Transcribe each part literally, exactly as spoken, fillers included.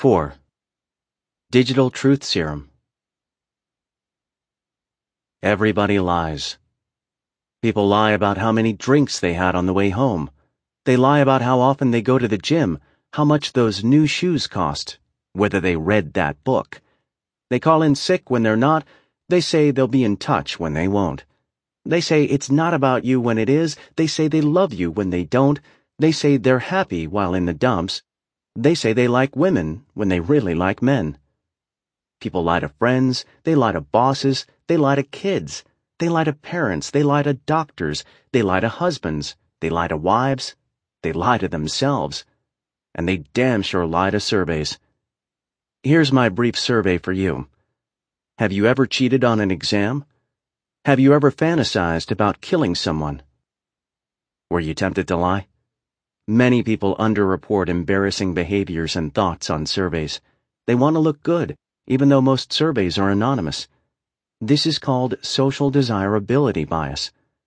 four. Digital Truth Serum. Everybody lies. People lie about how many drinks they had on the way home. They lie about how often they go to the gym, how much those new shoes cost, whether they read that book. They call in sick when they're not. They say they'll be in touch when they won't. They say it's not about you when it is. They say they love you when they don't. They say they're happy while in the dumps. They say they like women when they really like men. People lie to friends, they lie to bosses, they lie to kids, they lie to parents, they lie to doctors, they lie to husbands, they lie to wives, they lie to themselves. And they damn sure lie to surveys. Here's my brief survey for you. Have you ever cheated on an exam? Have you ever fantasized about killing someone? Were you tempted to lie? Many people underreport embarrassing behaviors and thoughts on surveys. They want to look good, even though most surveys are anonymous. This is called social desirability bias.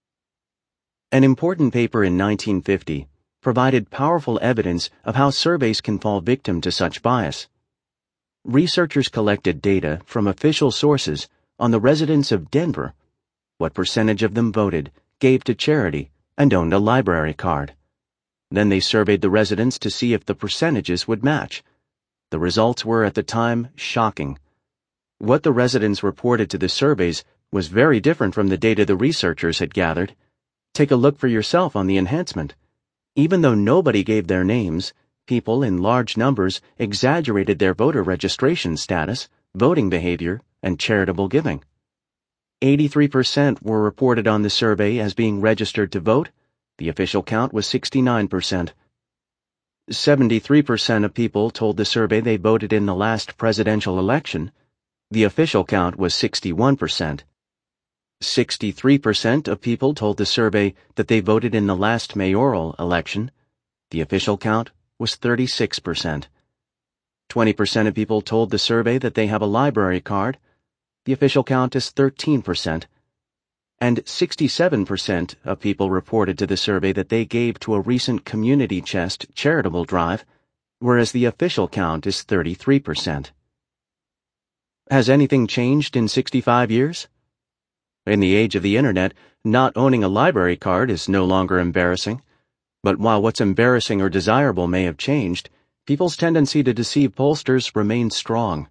An important paper in nineteen fifty provided powerful evidence of how surveys can fall victim to such bias. Researchers collected data from official sources on the residents of Denver, what percentage of them voted, gave to charity, and owned a library card. Then they surveyed the residents to see if the percentages would match. The results were, at the time, shocking. What the residents reported to the surveys was very different from the data the researchers had gathered. Take a look for yourself on the enhancement. Even though nobody gave their names, people in large numbers exaggerated their voter registration status, voting behavior, and charitable giving. eighty-three percent were reported on the survey as being registered to vote. The official count was sixty-nine percent. seventy-three percent of people told the survey they voted in the last presidential election. The official count was sixty-one percent. sixty-three percent of people told the survey that they voted in the last mayoral election. The official count was thirty-six percent. twenty percent of people told the survey that they have a library card. The official count is thirteen percent. And sixty-seven percent of people reported to the survey that they gave to a recent Community Chest charitable drive, whereas the official count is thirty-three percent. Has anything changed in sixty-five years? In the age of the internet, not owning a library card is no longer embarrassing. But while what's embarrassing or desirable may have changed, people's tendency to deceive pollsters remains strong.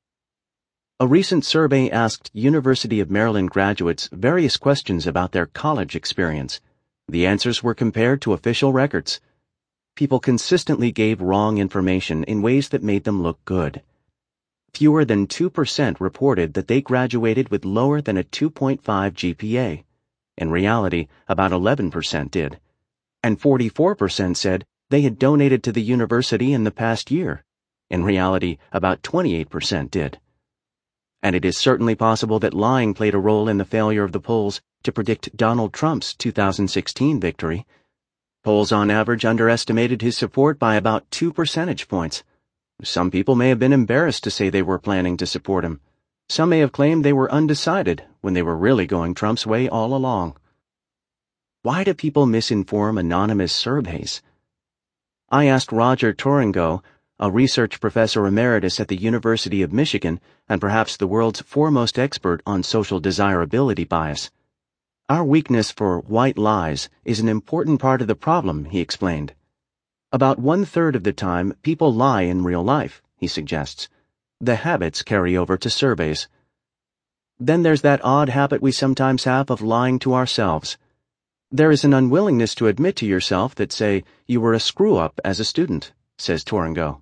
A recent survey asked University of Maryland graduates various questions about their college experience. The answers were compared to official records. People consistently gave wrong information in ways that made them look good. Fewer than two percent reported that they graduated with lower than a two point five G P A. In reality, about eleven percent did. And forty-four percent said they had donated to the university in the past year. In reality, about twenty-eight percent did. And it is certainly possible that lying played a role in the failure of the polls to predict Donald Trump's two thousand sixteen victory. Polls on average underestimated his support by about two percentage points. Some people may have been embarrassed to say they were planning to support him. Some may have claimed they were undecided when they were really going Trump's way all along. Why do people misinform anonymous surveys? I asked Roger Tourengeau, a research professor emeritus at the University of Michigan and perhaps the world's foremost expert on social desirability bias. Our weakness for white lies is an important part of the problem, he explained. About one-third of the time, people lie in real life, he suggests. The habits carry over to surveys. Then there's that odd habit we sometimes have of lying to ourselves. There is an unwillingness to admit to yourself that, say, you were a screw-up as a student, says Tourengeau.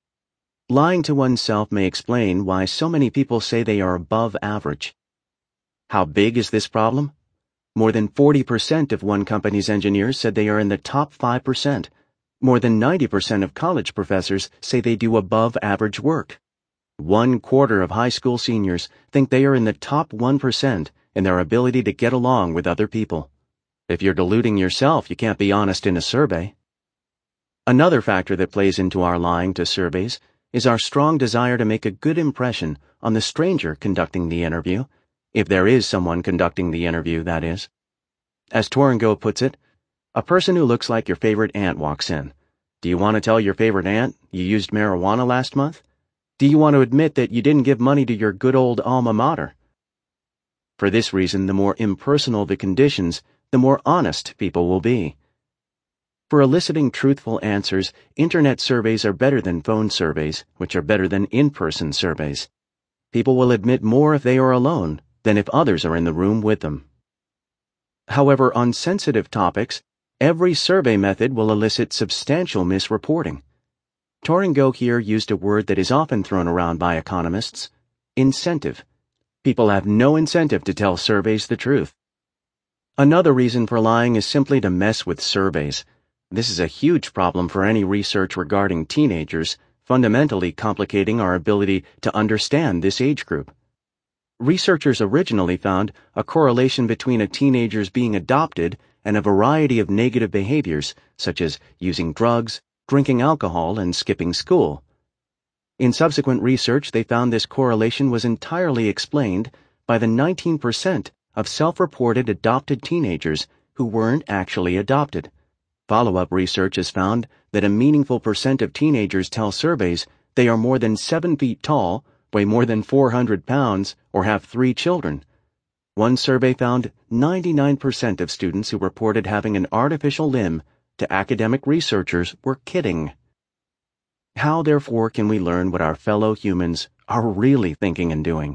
Lying to oneself may explain why so many people say they are above average. How big is this problem? More than forty percent of one company's engineers said they are in the top five percent. More than ninety percent of college professors say they do above average work. One quarter of high school seniors think they are in the top one percent in their ability to get along with other people. If you're deluding yourself, you can't be honest in a survey. Another factor that plays into our lying to surveys is our strong desire to make a good impression on the stranger conducting the interview, if there is someone conducting the interview, that is. As Tourengeau puts it, a person who looks like your favorite aunt walks in. Do you want to tell your favorite aunt you used marijuana last month? Do you want to admit that you didn't give money to your good old alma mater? For this reason, the more impersonal the conditions, the more honest people will be. For eliciting truthful answers, internet surveys are better than phone surveys, which are better than in-person surveys. People will admit more if they are alone than if others are in the room with them. However, on sensitive topics, every survey method will elicit substantial misreporting. Torin Goh here used a word that is often thrown around by economists: incentive. People have no incentive to tell surveys the truth. Another reason for lying is simply to mess with surveys. This is a huge problem for any research regarding teenagers, fundamentally complicating our ability to understand this age group. Researchers originally found a correlation between a teenager's being adopted and a variety of negative behaviors, such as using drugs, drinking alcohol, and skipping school. In subsequent research, they found this correlation was entirely explained by the nineteen percent of self-reported adopted teenagers who weren't actually adopted. Follow-up research has found that a meaningful percent of teenagers tell surveys they are more than seven feet tall, weigh more than four hundred pounds, or have three children. One survey found ninety-nine percent of students who reported having an artificial limb to academic researchers were kidding. How, therefore, can we learn what our fellow humans are really thinking and doing?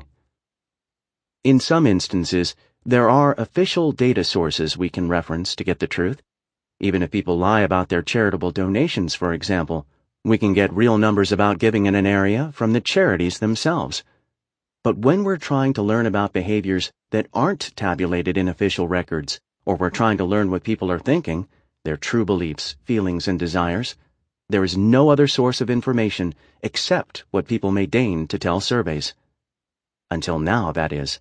In some instances, there are official data sources we can reference to get the truth. Even if people lie about their charitable donations, for example, we can get real numbers about giving in an area from the charities themselves. But when we're trying to learn about behaviors that aren't tabulated in official records, or we're trying to learn what people are thinking, their true beliefs, feelings, and desires, there is no other source of information except what people may deign to tell surveys. Until now, that is.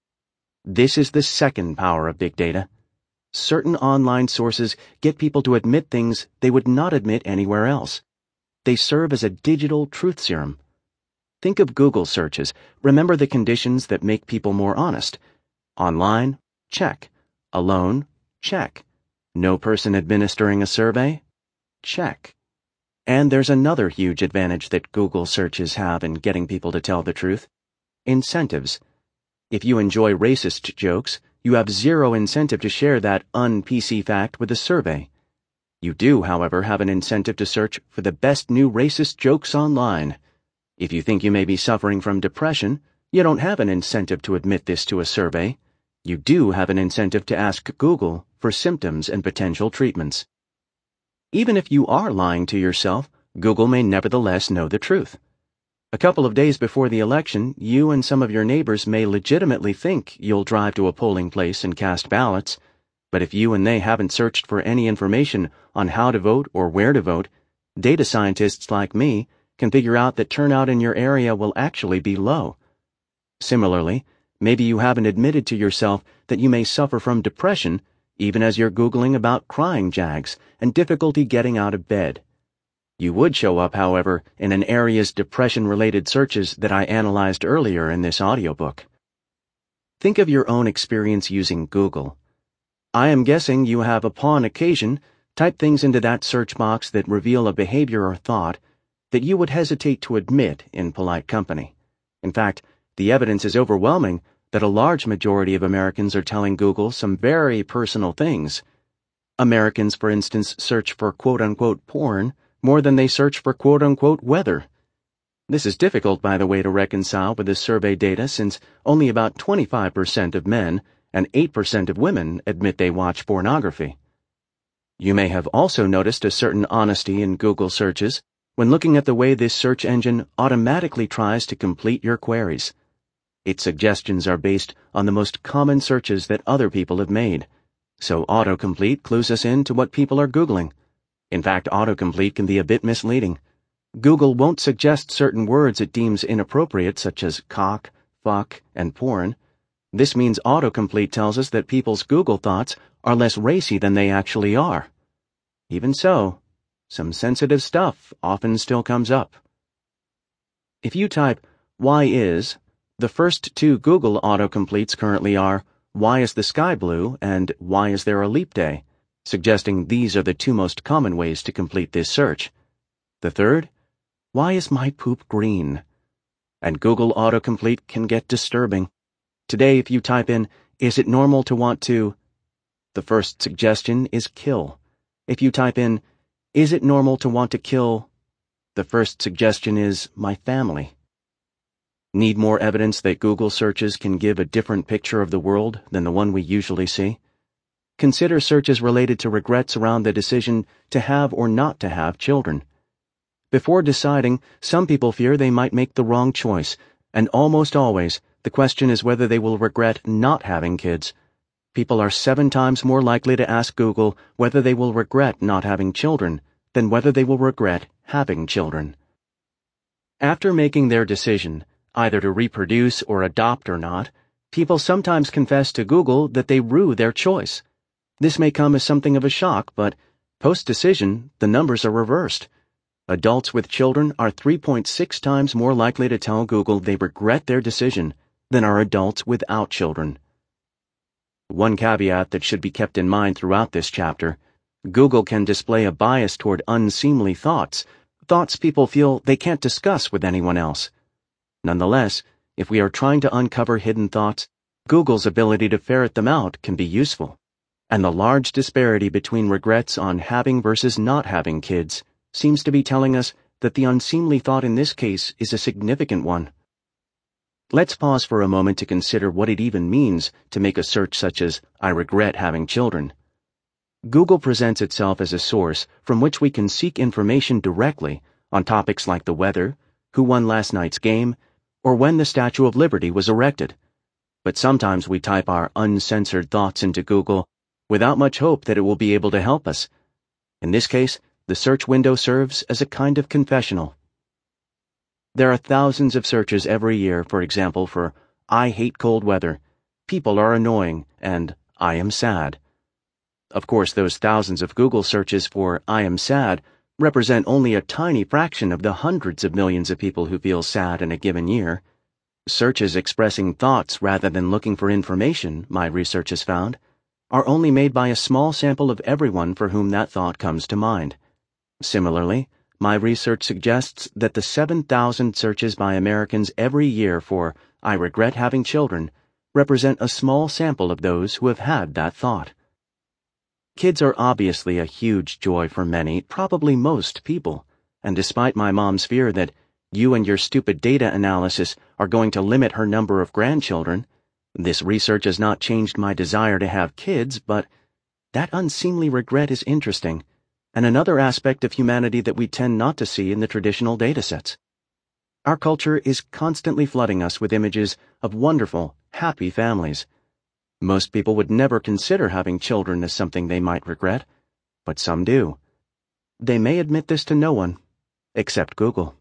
This is the second power of big data. Certain online sources get people to admit things they would not admit anywhere else. They serve as a digital truth serum. Think of Google searches. Remember the conditions that make people more honest. Online? Check. Alone? Check. No person administering a survey? Check. And there's another huge advantage that Google searches have in getting people to tell the truth: incentives. If you enjoy racist jokes, you have zero incentive to share that un-P C fact with a survey. You do, however, have an incentive to search for the best new racist jokes online. If you think you may be suffering from depression, you don't have an incentive to admit this to a survey. You do have an incentive to ask Google for symptoms and potential treatments. Even if you are lying to yourself, Google may nevertheless know the truth. A couple of days before the election, you and some of your neighbors may legitimately think you'll drive to a polling place and cast ballots, but if you and they haven't searched for any information on how to vote or where to vote, data scientists like me can figure out that turnout in your area will actually be low. Similarly, maybe you haven't admitted to yourself that you may suffer from depression even as you're Googling about crying jags and difficulty getting out of bed. You would show up, however, in an area's depression-related searches that I analyzed earlier in this audiobook. Think of your own experience using Google. I am guessing you have, upon occasion, typed things into that search box that reveal a behavior or thought that you would hesitate to admit in polite company. In fact, the evidence is overwhelming that a large majority of Americans are telling Google some very personal things. Americans, for instance, search for quote-unquote porn more than they search for quote-unquote weather. This is difficult, by the way, to reconcile with the survey data, since only about twenty-five percent of men and eight percent of women admit they watch pornography. You may have also noticed a certain honesty in Google searches when looking at the way this search engine automatically tries to complete your queries. Its suggestions are based on the most common searches that other people have made, so autocomplete clues us in to what people are Googling. In fact, autocomplete can be a bit misleading. Google won't suggest certain words it deems inappropriate, such as cock, fuck, and porn. This means autocomplete tells us that people's Google thoughts are less racy than they actually are. Even so, some sensitive stuff often still comes up. If you type, "why is," the first two Google autocompletes currently are, "why is the sky blue?" and "why is there a leap day?" suggesting these are the two most common ways to complete this search. The third, "why is my poop green?" And Google autocomplete can get disturbing. Today, if you type in, "Is it normal to want to?" the first suggestion is kill. If you type in, "Is it normal to want to kill?" the first suggestion is my family. Need more evidence that Google searches can give a different picture of the world than the one we usually see? Consider searches related to regrets around the decision to have or not to have children. Before deciding, some people fear they might make the wrong choice, and almost always, the question is whether they will regret not having kids. People are seven times more likely to ask Google whether they will regret not having children than whether they will regret having children. After making their decision, either to reproduce or adopt or not, people sometimes confess to Google that they rue their choice. This may come as something of a shock, but post-decision, the numbers are reversed. Adults with children are three point six times more likely to tell Google they regret their decision than are adults without children. One caveat that should be kept in mind throughout this chapter: Google can display a bias toward unseemly thoughts, thoughts people feel they can't discuss with anyone else. Nonetheless, if we are trying to uncover hidden thoughts, Google's ability to ferret them out can be useful. And the large disparity between regrets on having versus not having kids seems to be telling us that the unseemly thought in this case is a significant one. Let's pause for a moment to consider what it even means to make a search such as "I regret having children." Google presents itself as a source from which we can seek information directly on topics like the weather, who won last night's game, or when the Statue of Liberty was erected. But sometimes we type our uncensored thoughts into Google without much hope that it will be able to help us. In this case, the search window serves as a kind of confessional. There are thousands of searches every year, for example, for "I hate cold weather," "People are annoying," and "I am sad." Of course, those thousands of Google searches for "I am sad" represent only a tiny fraction of the hundreds of millions of people who feel sad in a given year. Searches expressing thoughts rather than looking for information, my research has found, are only made by a small sample of everyone for whom that thought comes to mind. Similarly, my research suggests that the seven thousand searches by Americans every year for "I regret having children" represent a small sample of those who have had that thought. Kids are obviously a huge joy for many, probably most people, and despite my mom's fear that you and your stupid data analysis are going to limit her number of grandchildren, this research has not changed my desire to have kids, but that unseemly regret is interesting, and another aspect of humanity that we tend not to see in the traditional datasets. Our culture is constantly flooding us with images of wonderful, happy families. Most people would never consider having children as something they might regret, but some do. They may admit this to no one, except Google.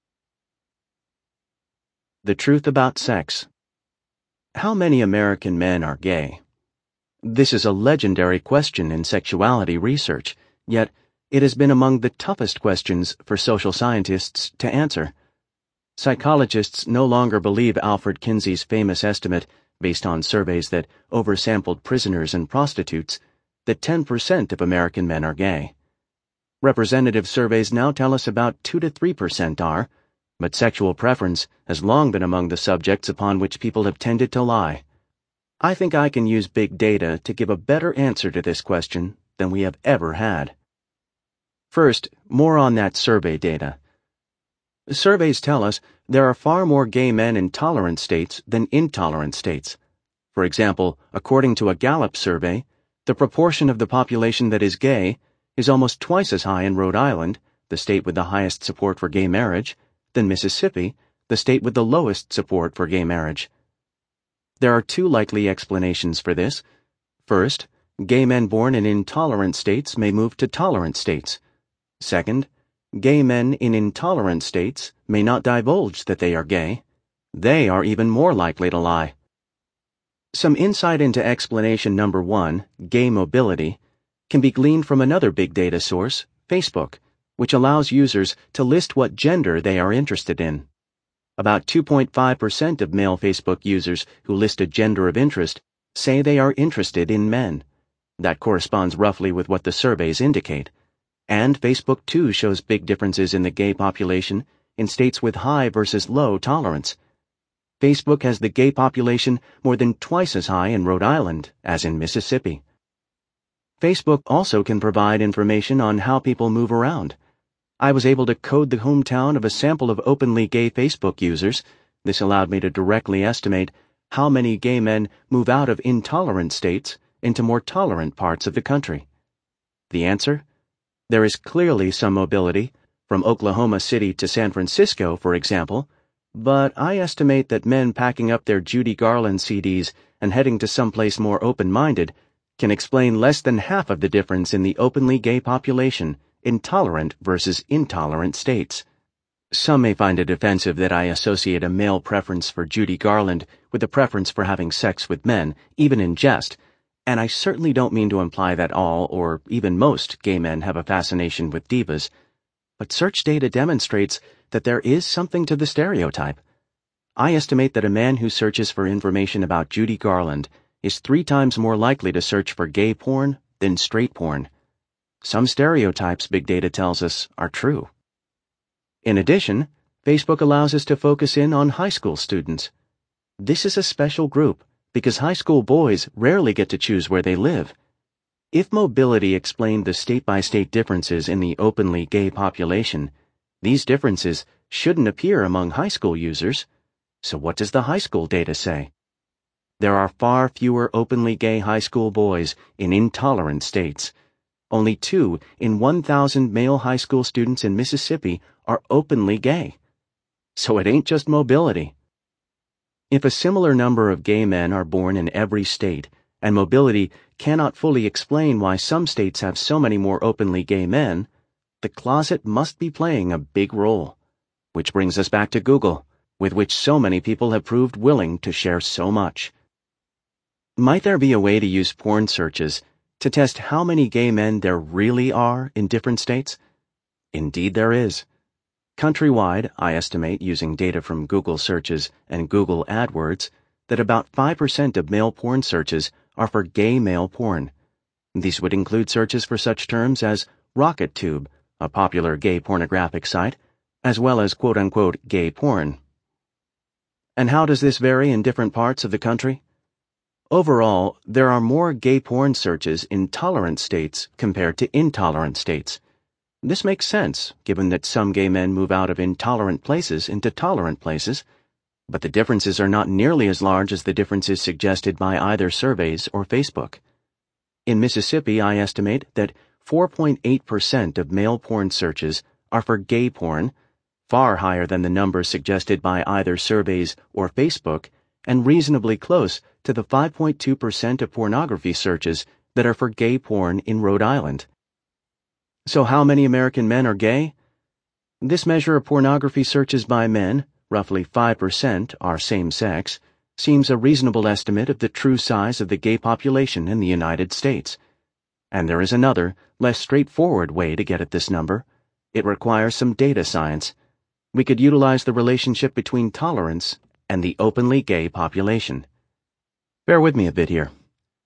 The truth about sex. How many American men are gay? This is a legendary question in sexuality research, yet it has been among the toughest questions for social scientists to answer. Psychologists no longer believe Alfred Kinsey's famous estimate, based on surveys that oversampled prisoners and prostitutes, that ten percent of American men are gay. Representative surveys now tell us about two to three percent are, but sexual preference has long been among the subjects upon which people have tended to lie. I think I can use big data to give a better answer to this question than we have ever had. First, more on that survey data. Surveys tell us there are far more gay men in tolerant states than intolerant states. For example, according to a Gallup survey, the proportion of the population that is gay is almost twice as high in Rhode Island, the state with the highest support for gay marriage, than Mississippi, the state with the lowest support for gay marriage. There are two likely explanations for this. First, gay men born in intolerant states may move to tolerant states. Second, gay men in intolerant states may not divulge that they are gay. They are even more likely to lie. Some insight into explanation number one, gay mobility, can be gleaned from another big data source, Facebook, which allows users to list what gender they are interested in. About two point five percent of male Facebook users who list a gender of interest say they are interested in men. That corresponds roughly with what the surveys indicate. And Facebook too shows big differences in the gay population in states with high versus low tolerance. Facebook has the gay population more than twice as high in Rhode Island as in Mississippi. Facebook also can provide information on how people move around. I was able to code the hometown of a sample of openly gay Facebook users. This allowed me to directly estimate how many gay men move out of intolerant states into more tolerant parts of the country. The answer? There is clearly some mobility, from Oklahoma City to San Francisco, for example, but I estimate that men packing up their Judy Garland C Ds and heading to someplace more open-minded can explain less than half of the difference in the openly gay population in tolerant versus intolerant states. Some may find it offensive that I associate a male preference for Judy Garland with a preference for having sex with men, even in jest, and I certainly don't mean to imply that all, or even most, gay men have a fascination with divas, but search data demonstrates that there is something to the stereotype. I estimate that a man who searches for information about Judy Garland is three times more likely to search for gay porn than straight porn. Some stereotypes, big data tells us, are true. In addition, Facebook allows us to focus in on high school students. This is a special group because high school boys rarely get to choose where they live. If mobility explained the state-by-state differences in the openly gay population, these differences shouldn't appear among high school users. So what does the high school data say? There are far fewer openly gay high school boys in intolerant states. Only two in one thousand male high school students in Mississippi are openly gay. So it ain't just mobility. If a similar number of gay men are born in every state, and mobility cannot fully explain why some states have so many more openly gay men, the closet must be playing a big role. Which brings us back to Google, with which so many people have proved willing to share so much. Might there be a way to use porn searches to test how many gay men there really are in different states? Indeed there is. Countrywide, I estimate, using data from Google searches and Google AdWords, that about five percent of male porn searches are for gay male porn. These would include searches for such terms as RocketTube, a popular gay pornographic site, as well as quote-unquote gay porn. And how does this vary in different parts of the country? Overall, there are more gay porn searches in tolerant states compared to intolerant states. This makes sense, given that some gay men move out of intolerant places into tolerant places, but the differences are not nearly as large as the differences suggested by either surveys or Facebook. In Mississippi, I estimate that four point eight percent of male porn searches are for gay porn, far higher than the numbers suggested by either surveys or Facebook, and reasonably close to the five point two percent of pornography searches that are for gay porn in Rhode Island. So how many American men are gay? This measure of pornography searches by men, roughly five percent are same-sex, seems a reasonable estimate of the true size of the gay population in the United States. And there is another, less straightforward way to get at this number. It requires some data science. We could utilize the relationship between tolerance and the openly gay population. Bear with me a bit here.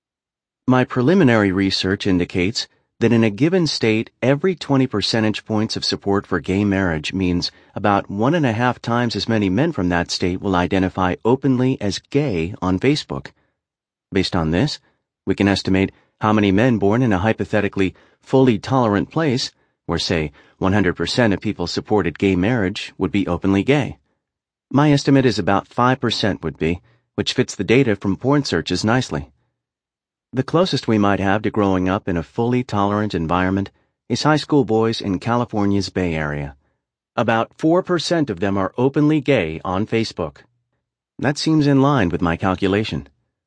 My preliminary research indicates that in a given state, every twenty percentage points of support for gay marriage means about one and a half times as many men from that state will identify openly as gay on Facebook. Based on this, we can estimate how many men born in a hypothetically fully tolerant place, where say one hundred percent of people supported gay marriage, would be openly gay. My estimate is about five percent would be, which fits the data from porn searches nicely. The closest we might have to growing up in a fully tolerant environment is high school boys in California's Bay Area. About four percent of them are openly gay on Facebook. That seems in line with my calculation.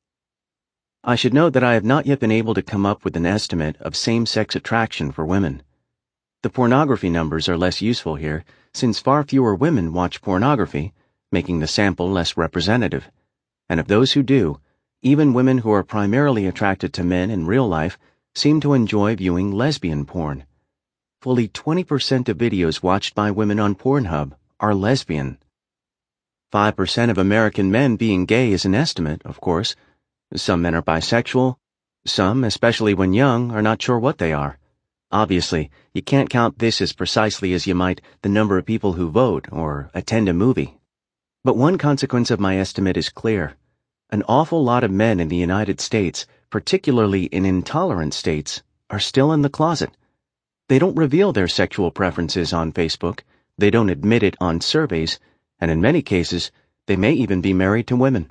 I should note that I have not yet been able to come up with an estimate of same-sex attraction for women. The pornography numbers are less useful here, since far fewer women watch pornography, making the sample less representative. And of those who do, even women who are primarily attracted to men in real life seem to enjoy viewing lesbian porn. Fully twenty percent of videos watched by women on Pornhub are lesbian. five percent of American men being gay is an estimate, of course. Some men are bisexual. Some, especially when young, are not sure what they are. Obviously, you can't count this as precisely as you might the number of people who vote or attend a movie. But one consequence of my estimate is clear. An awful lot of men in the United States, particularly in intolerant states, are still in the closet. They don't reveal their sexual preferences on Facebook, they don't admit it on surveys, and in many cases, they may even be married to women.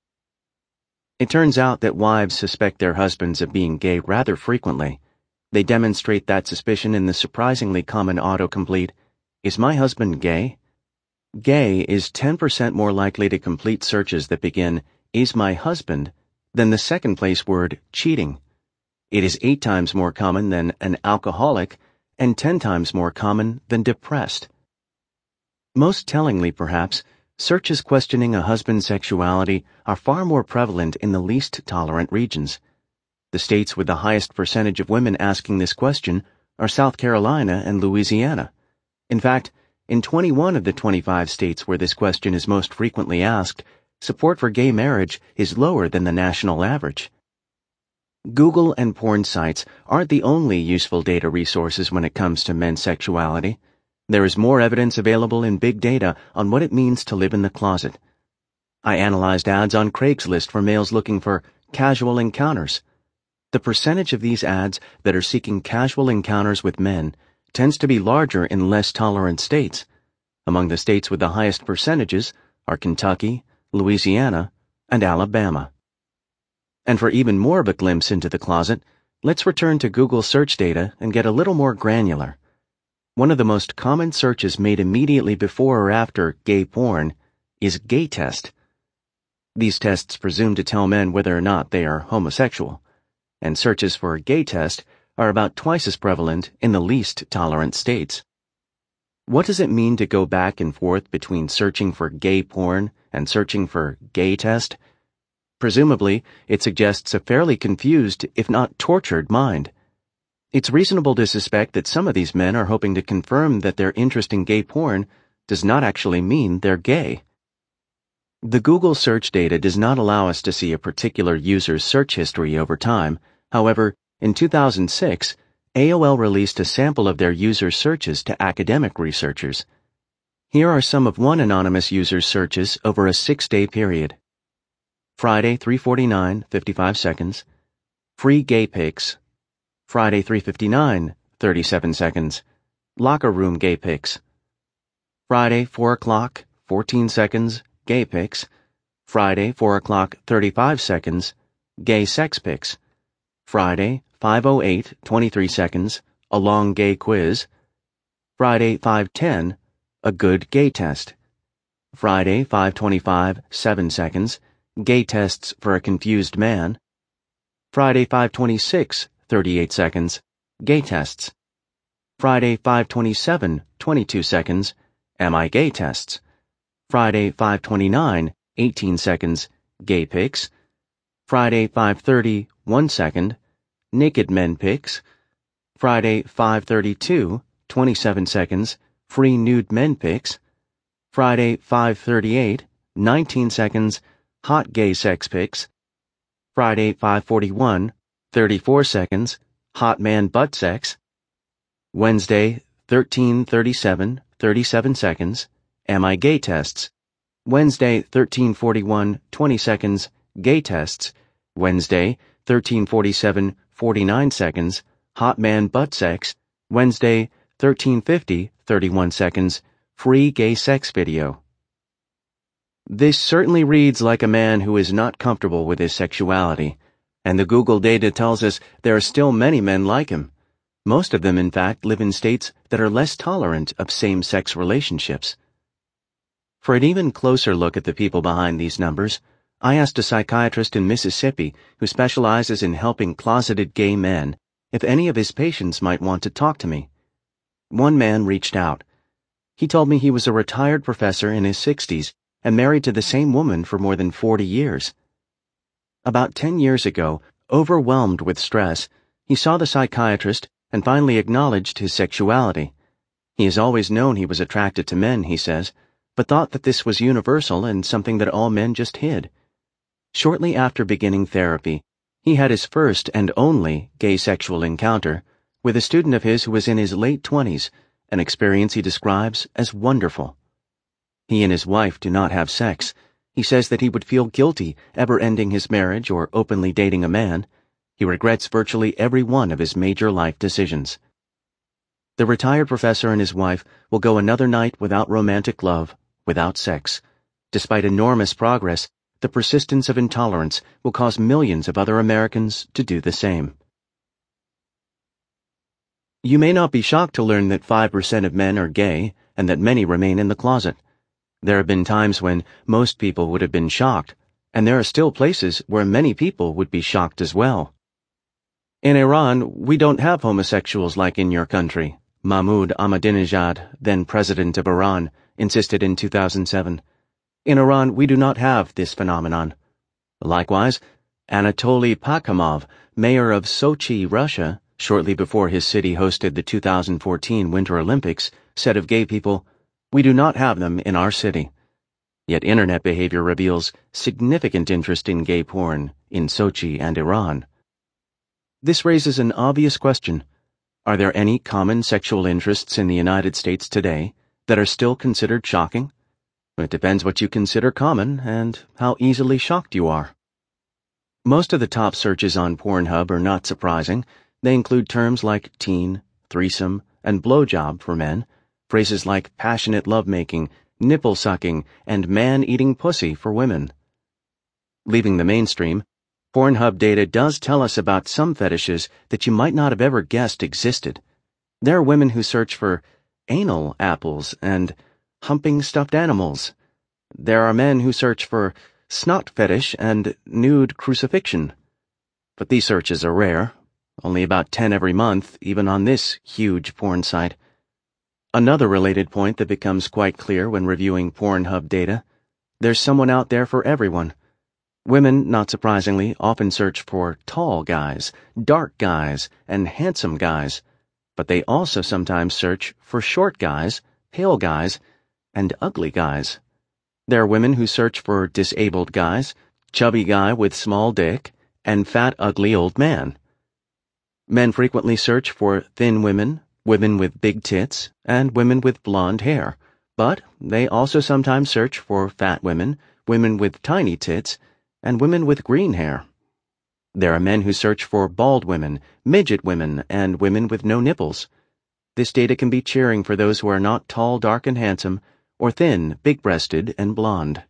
It turns out that wives suspect their husbands of being gay rather frequently. They demonstrate that suspicion in the surprisingly common autocomplete, "Is my husband gay?" Gay is ten percent more likely to complete searches that begin, "Is my husband?" than the second place word, cheating. It is eight times more common than an alcoholic and ten times more common than depressed. Most tellingly, perhaps, searches questioning a husband's sexuality are far more prevalent in the least tolerant regions. The states with the highest percentage of women asking this question are South Carolina and Louisiana. In fact, in twenty-one of the twenty-five states where this question is most frequently asked, support for gay marriage is lower than the national average. Google and porn sites aren't the only useful data resources when it comes to men's sexuality. There is more evidence available in big data on what it means to live in the closet. I analyzed ads on Craigslist for males looking for casual encounters. The percentage of these ads that are seeking casual encounters with men tends to be larger in less tolerant states. Among the states with the highest percentages are Kentucky, Louisiana, and Alabama. And for even more of a glimpse into the closet, let's return to Google search data and get a little more granular. One of the most common searches made immediately before or after gay porn is gay test. These tests presume to tell men whether or not they are homosexual, and searches for a gay test are about twice as prevalent in the least tolerant states. What does it mean to go back and forth between searching for gay porn and searching for gay test? Presumably, it suggests a fairly confused, if not tortured, mind. It's reasonable to suspect that some of these men are hoping to confirm that their interest in gay porn does not actually mean they're gay. The Google search data does not allow us to see a particular user's search history over time. However, in two thousand six, A O L released a sample of their user searches to academic researchers. Here are some of one anonymous user's searches over a six-day period. Friday, three forty-nine, fifty-five seconds. Free gay pics. Friday, three fifty-nine, thirty-seven seconds. Locker room gay pics. Friday, four o'clock, fourteen seconds. Gay pics. Friday, four o'clock, thirty-five seconds. Gay sex pics. Friday, five oh eight, twenty-three seconds. A long gay quiz. Friday, five ten. A good gay test. Friday, five twenty-five, seven seconds. Gay tests for a confused man. Friday, five twenty-six, thirty-eight seconds. Gay tests. Friday, five twenty-seven, twenty-two seconds. Am I gay tests. Friday, five twenty-nine, eighteen seconds. Gay pics. Friday, five thirty, one second. Naked men pics. Friday, five thirty-two, twenty-seven seconds. Free nude men pics. Friday, five thirty-eight, nineteen seconds. Hot gay sex pics. Friday, five forty-one, thirty-four seconds. Hot man butt sex. Wednesday, thirteen thirty-seven, thirty-seven seconds. Am I gay tests. Wednesday, thirteen forty-one, twenty seconds. Gay tests. Wednesday, thirteen forty-seven, forty-nine seconds. Hot man butt sex. Wednesday, thirteen fifty, thirty-one seconds. Free gay sex video. This certainly reads like a man who is not comfortable with his sexuality, and the Google data tells us there are still many men like him. Most of them, in fact, live in states that are less tolerant of same-sex relationships. For an even closer look at the people behind these numbers, I asked a psychiatrist in Mississippi who specializes in helping closeted gay men if any of his patients might want to talk to me. One man reached out. He told me he was a retired professor in his sixties and married to the same woman for more than forty years. About ten years ago, overwhelmed with stress, he saw the psychiatrist and finally acknowledged his sexuality. He has always known he was attracted to men, he says, but thought that this was universal and something that all men just hid. Shortly after beginning therapy, he had his first and only gay sexual encounter, with a student of his who was in his late twenties, an experience he describes as wonderful. He and his wife do not have sex. He says that he would feel guilty ever ending his marriage or openly dating a man. He regrets virtually every one of his major life decisions. The retired professor and his wife will go another night without romantic love, without sex. Despite enormous progress, the persistence of intolerance will cause millions of other Americans to do the same. You may not be shocked to learn that five percent of men are gay and that many remain in the closet. There have been times when most people would have been shocked, and there are still places where many people would be shocked as well. In Iran, we don't have homosexuals like in your country, Mahmoud Ahmadinejad, then president of Iran, insisted in two thousand seven. In Iran, we do not have this phenomenon. Likewise, Anatoly Pakhomov, mayor of Sochi, Russia, shortly before his city hosted the two thousand fourteen Winter Olympics, said of gay people, "We do not have them in our city." Yet internet behavior reveals significant interest in gay porn in Sochi and Iran. This raises an obvious question. Are there any common sexual interests in the United States today that are still considered shocking? It depends what you consider common and how easily shocked you are. Most of the top searches on Pornhub are not surprising. They include terms like teen, threesome, and blowjob for men, phrases like passionate lovemaking, nipple sucking, and man-eating pussy for women. Leaving the mainstream, Pornhub data does tell us about some fetishes that you might not have ever guessed existed. There are women who search for anal apples and humping stuffed animals. There are men who search for snot fetish and nude crucifixion. But these searches are rare, only about ten every month, even on this huge porn site. Another related point that becomes quite clear when reviewing Pornhub data: there's someone out there for everyone. Women, not surprisingly, often search for tall guys, dark guys, and handsome guys, but they also sometimes search for short guys, pale guys, and ugly guys. There are women who search for disabled guys, chubby guy with small dick, and fat, ugly old man. Men frequently search for thin women, women with big tits, and women with blonde hair, but they also sometimes search for fat women, women with tiny tits, and women with green hair. There are men who search for bald women, midget women, and women with no nipples. This data can be cheering for those who are not tall, dark, and handsome, or thin, big-breasted, and blonde.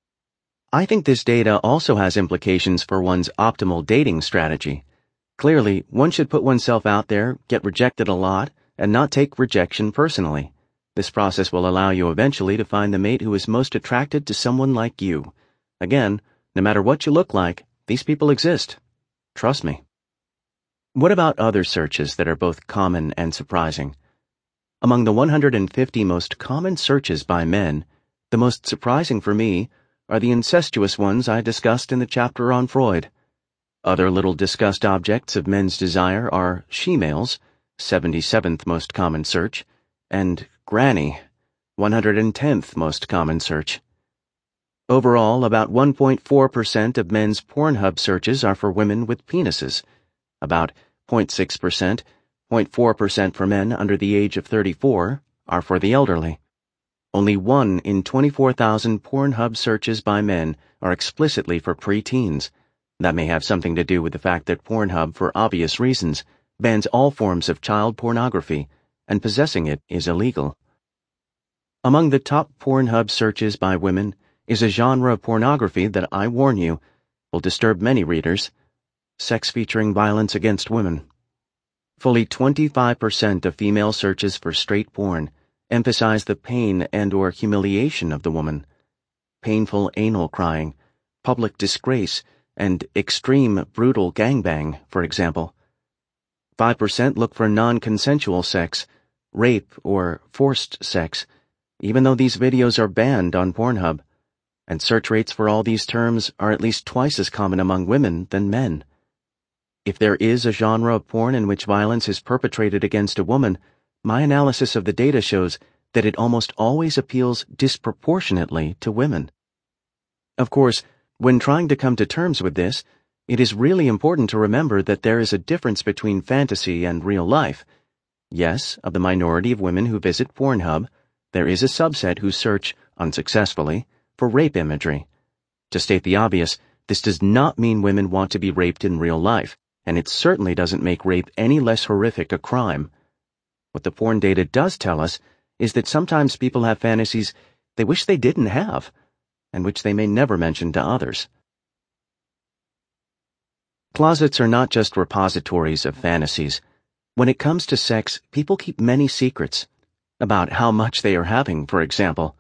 I think this data also has implications for one's optimal dating strategy. Clearly, one should put oneself out there, get rejected a lot, and not take rejection personally. This process will allow you eventually to find the mate who is most attracted to someone like you. Again, no matter what you look like, these people exist. Trust me. What about other searches that are both common and surprising? Among the one hundred fifty most common searches by men, the most surprising for me are the incestuous ones I discussed in the chapter on Freud. Other little discussed objects of men's desire are she-males, seventy-seventh most common search, and granny, one hundred tenth most common search. Overall, about one point four percent of men's Pornhub searches are for women with penises, about zero point six percent, zero point four percent for men under the age of thirty-four are for the elderly. Only one in twenty-four thousand Pornhub searches by men are explicitly for pre-teens. That may have something to do with the fact that Pornhub, for obvious reasons, bans all forms of child pornography, and possessing it is illegal. Among the top Pornhub searches by women is a genre of pornography that, I warn you, will disturb many readers: sex featuring violence against women. Fully twenty-five percent of female searches for straight porn emphasize the pain and or humiliation of the woman. Painful anal crying, public disgrace, and extreme brutal gangbang, for example. five percent look for non-consensual sex, rape, or forced sex, even though these videos are banned on Pornhub. And search rates for all these terms are at least twice as common among women than men. If there is a genre of porn in which violence is perpetrated against a woman, my analysis of the data shows that it almost always appeals disproportionately to women. Of course, when trying to come to terms with this, It is really important to remember that there is a difference between fantasy and real life. Yes, of the minority of women who visit Pornhub, there is a subset who search, unsuccessfully, for rape imagery. To state the obvious, this does not mean women want to be raped in real life, and it certainly doesn't make rape any less horrific a crime. What the porn data does tell us is that sometimes people have fantasies they wish they didn't have, and which they may never mention to others. Closets are not just repositories of fantasies. When it comes to sex, people keep many secrets. About how much they are having, for example.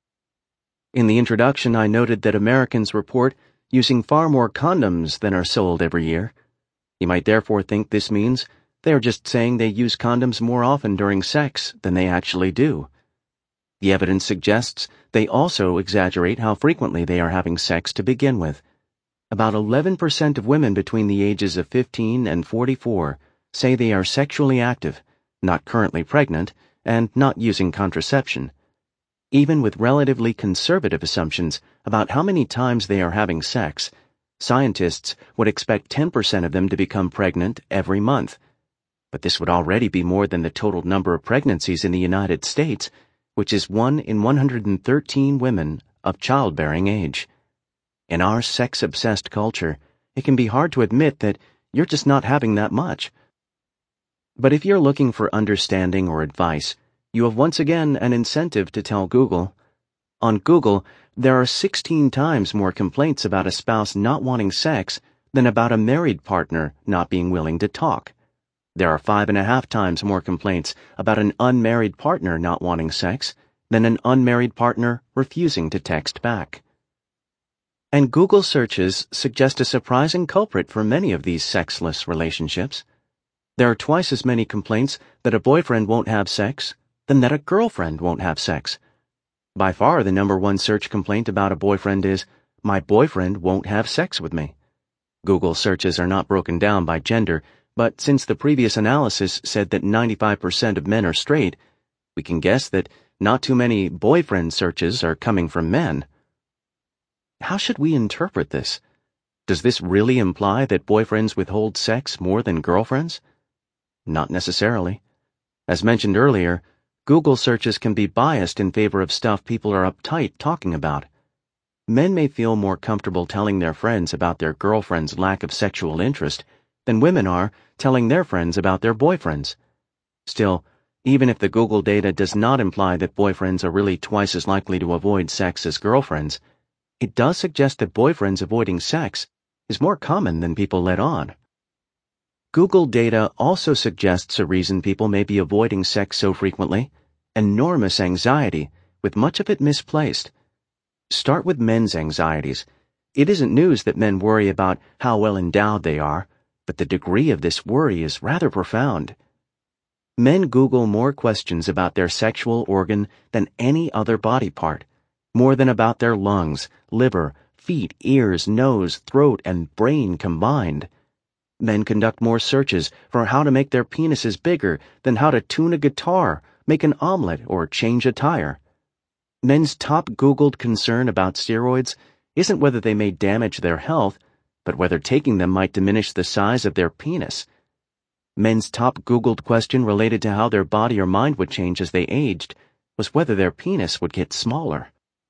In the introduction, I noted that Americans report using far more condoms than are sold every year. You might therefore think this means they are just saying they use condoms more often during sex than they actually do. The evidence suggests they also exaggerate how frequently they are having sex to begin with. About eleven percent of women between the ages of fifteen and forty-four say they are sexually active, not currently pregnant, and not using contraception. Even with relatively conservative assumptions about how many times they are having sex, scientists would expect ten percent of them to become pregnant every month. But this would already be more than the total number of pregnancies in the United States, which is one in one hundred thirteen women of childbearing age. In our sex-obsessed culture, it can be hard to admit that you're just not having that much. But if you're looking for understanding or advice, you have once again an incentive to tell Google. On Google, there are sixteen times more complaints about a spouse not wanting sex than about a married partner not being willing to talk. There are five and a half times more complaints about an unmarried partner not wanting sex than an unmarried partner refusing to text back. And Google searches suggest a surprising culprit for many of these sexless relationships. There are twice as many complaints that a boyfriend won't have sex than that a girlfriend won't have sex. By far, the number one search complaint about a boyfriend is, "My boyfriend won't have sex with me." Google searches are not broken down by gender, but since the previous analysis said that ninety-five percent of men are straight, we can guess that not too many boyfriend searches are coming from men. How should we interpret this? Does this really imply that boyfriends withhold sex more than girlfriends? Not necessarily. As mentioned earlier, Google searches can be biased in favor of stuff people are uptight talking about. Men may feel more comfortable telling their friends about their girlfriend's lack of sexual interest than women are telling their friends about their boyfriends. Still, even if the Google data does not imply that boyfriends are really twice as likely to avoid sex as girlfriends, it does suggest that boyfriends avoiding sex is more common than people let on. Google data also suggests a reason people may be avoiding sex so frequently: enormous anxiety, with much of it misplaced. Start with men's anxieties. It isn't news that men worry about how well endowed they are, but the degree of this worry is rather profound. Men Google more questions about their sexual organ than any other body part, more than about their lungs, liver, feet, ears, nose, throat, and brain combined. Men conduct more searches for how to make their penises bigger than how to tune a guitar, make an omelet, or change a tire. Men's top Googled concern about steroids isn't whether they may damage their health, but whether taking them might diminish the size of their penis. Men's top Googled question related to how their body or mind would change as they aged was whether their penis would get smaller.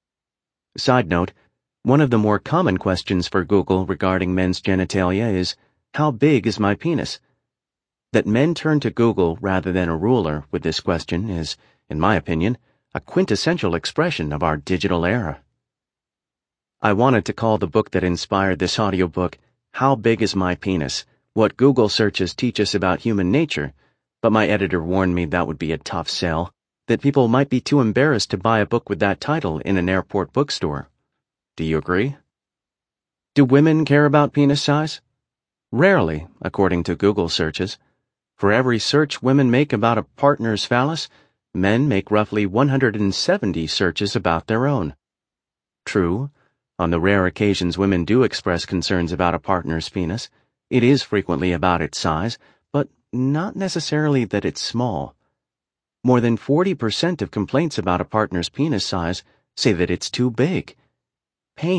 Side note, one of the more common questions for Google regarding men's genitalia is, "How big is my penis?" That men turn to Google rather than a ruler with this question is, in my opinion, a quintessential expression of our digital era. I wanted to call the book that inspired this audiobook, How Big Is My Penis? What Google Searches Teach Us About Human Nature, but my editor warned me that would be a tough sell, that people might be too embarrassed to buy a book with that title in an airport bookstore. Do you agree? Do women care about penis size? Rarely, according to Google searches. For every search women make about a partner's phallus, men make roughly one hundred seventy searches about their own. True, on the rare occasions women do express concerns about a partner's penis, it is frequently about its size, but not necessarily that it's small. More than forty percent of complaints about a partner's penis size say that it's too big. Pain,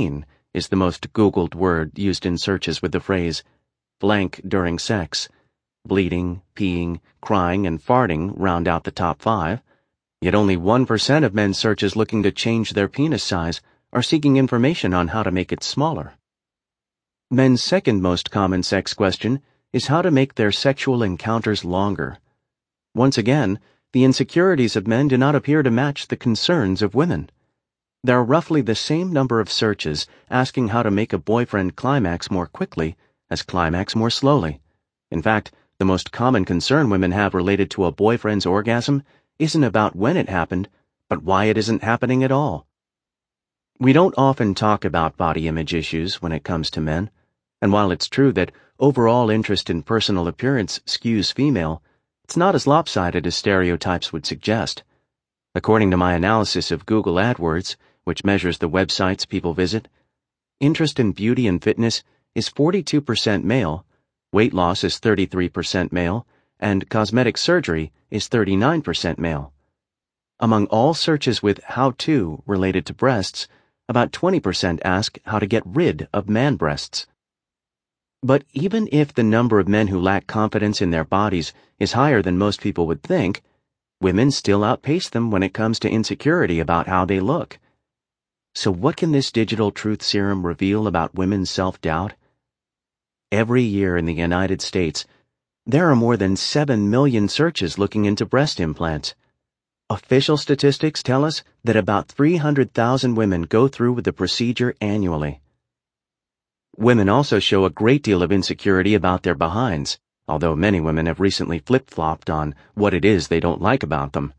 is the most Googled word used in searches with the phrase blank during sex. Bleeding, peeing, crying, and farting round out the top five. Yet only one percent of men's searches looking to change their penis size are seeking information on how to make it smaller. Men's second most common sex question is how to make their sexual encounters longer. Once again, the insecurities of men do not appear to match the concerns of women. There are roughly the same number of searches asking how to make a boyfriend climax more quickly as climax more slowly. In fact, the most common concern women have related to a boyfriend's orgasm isn't about when it happened, but why it isn't happening at all. We don't often talk about body image issues when it comes to men, and while it's true that overall interest in personal appearance skews female, it's not as lopsided as stereotypes would suggest. According to my analysis of Google AdWords, which measures the websites people visit, interest in beauty and fitness is forty-two percent male, weight loss is thirty-three percent male, and cosmetic surgery is thirty-nine percent male. Among all searches with how-to related to breasts, about twenty percent ask how to get rid of man breasts. But even if the number of men who lack confidence in their bodies is higher than most people would think, women still outpace them when it comes to insecurity about how they look. So what can this digital truth serum reveal about women's self-doubt? Every year in the United States, there are more than seven million searches looking into breast implants. Official statistics tell us that about three hundred thousand women go through with the procedure annually. Women also show a great deal of insecurity about their behinds, although many women have recently flip-flopped on what it is they don't like about them.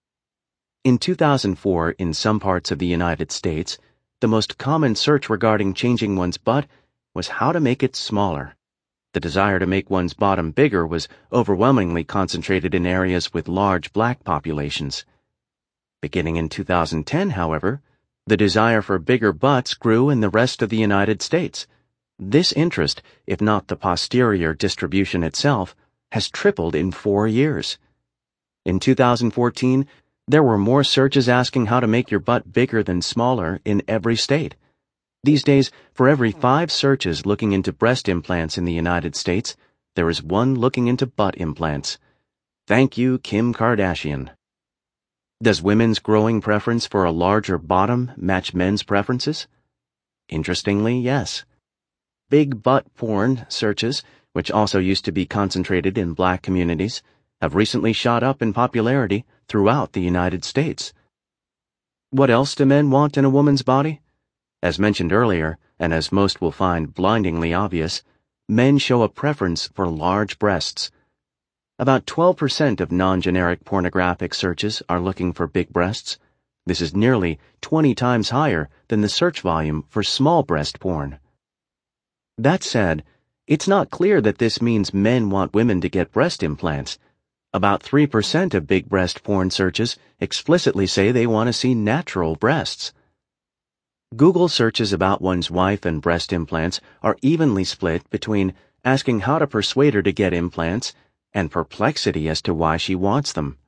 In two thousand four, in some parts of the United States, the most common search regarding changing one's butt was how to make it smaller. The desire to make one's bottom bigger was overwhelmingly concentrated in areas with large black populations. Beginning in two thousand ten, however, the desire for bigger butts grew in the rest of the United States. This interest, if not the posterior distribution itself, has tripled in four years. In two thousand fourteen, there were more searches asking how to make your butt bigger than smaller in every state. These days, for every five searches looking into breast implants in the United States, there is one looking into butt implants. Thank you, Kim Kardashian. Does women's growing preference for a larger bottom match men's preferences? Interestingly, yes. Big butt porn searches, which also used to be concentrated in black communities, have recently shot up in popularity throughout the United States. What else do men want in a woman's body? As mentioned earlier, and as most will find blindingly obvious, men show a preference for large breasts. About twelve percent of non-generic pornographic searches are looking for big breasts. This is nearly twenty times higher than the search volume for small breast porn. That said, it's not clear that this means men want women to get breast implants. About three percent of big breast porn searches explicitly say they want to see natural breasts. Google searches about one's wife and breast implants are evenly split between asking how to persuade her to get implants and perplexity as to why she wants them.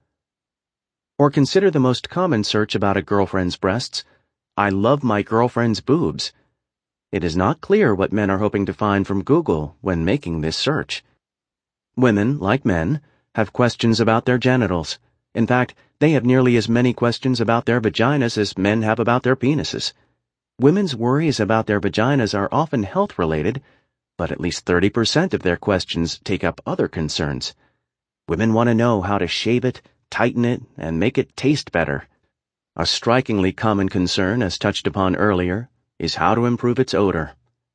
Or consider the most common search about a girlfriend's breasts: I love my girlfriend's boobs. It is not clear what men are hoping to find from Google when making this search. Women, like men, have questions about their genitals. In fact, they have nearly as many questions about their vaginas as men have about their penises. Women's worries about their vaginas are often health-related, but at least thirty percent of their questions take up other concerns. Women want to know how to shave it, tighten it, and make it taste better. A strikingly common concern, as touched upon earlier, is how to improve its odor.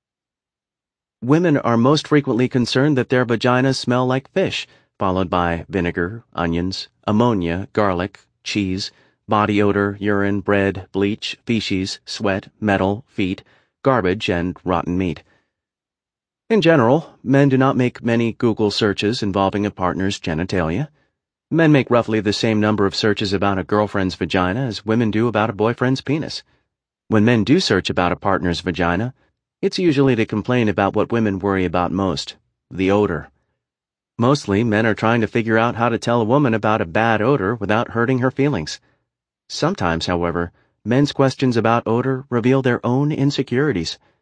Women are most frequently concerned that their vaginas smell like fish, followed by vinegar, onions, ammonia, garlic, cheese, body odor, urine, bread, bleach, feces, sweat, metal, feet, garbage, and rotten meat. In general, men do not make many Google searches involving a partner's genitalia. Men make roughly the same number of searches about a girlfriend's vagina as women do about a boyfriend's penis. When men do search about a partner's vagina, it's usually to complain about what women worry about most: the odor. Mostly, men are trying to figure out how to tell a woman about a bad odor without hurting her feelings. Sometimes, however, men's questions about odor reveal their own insecurities.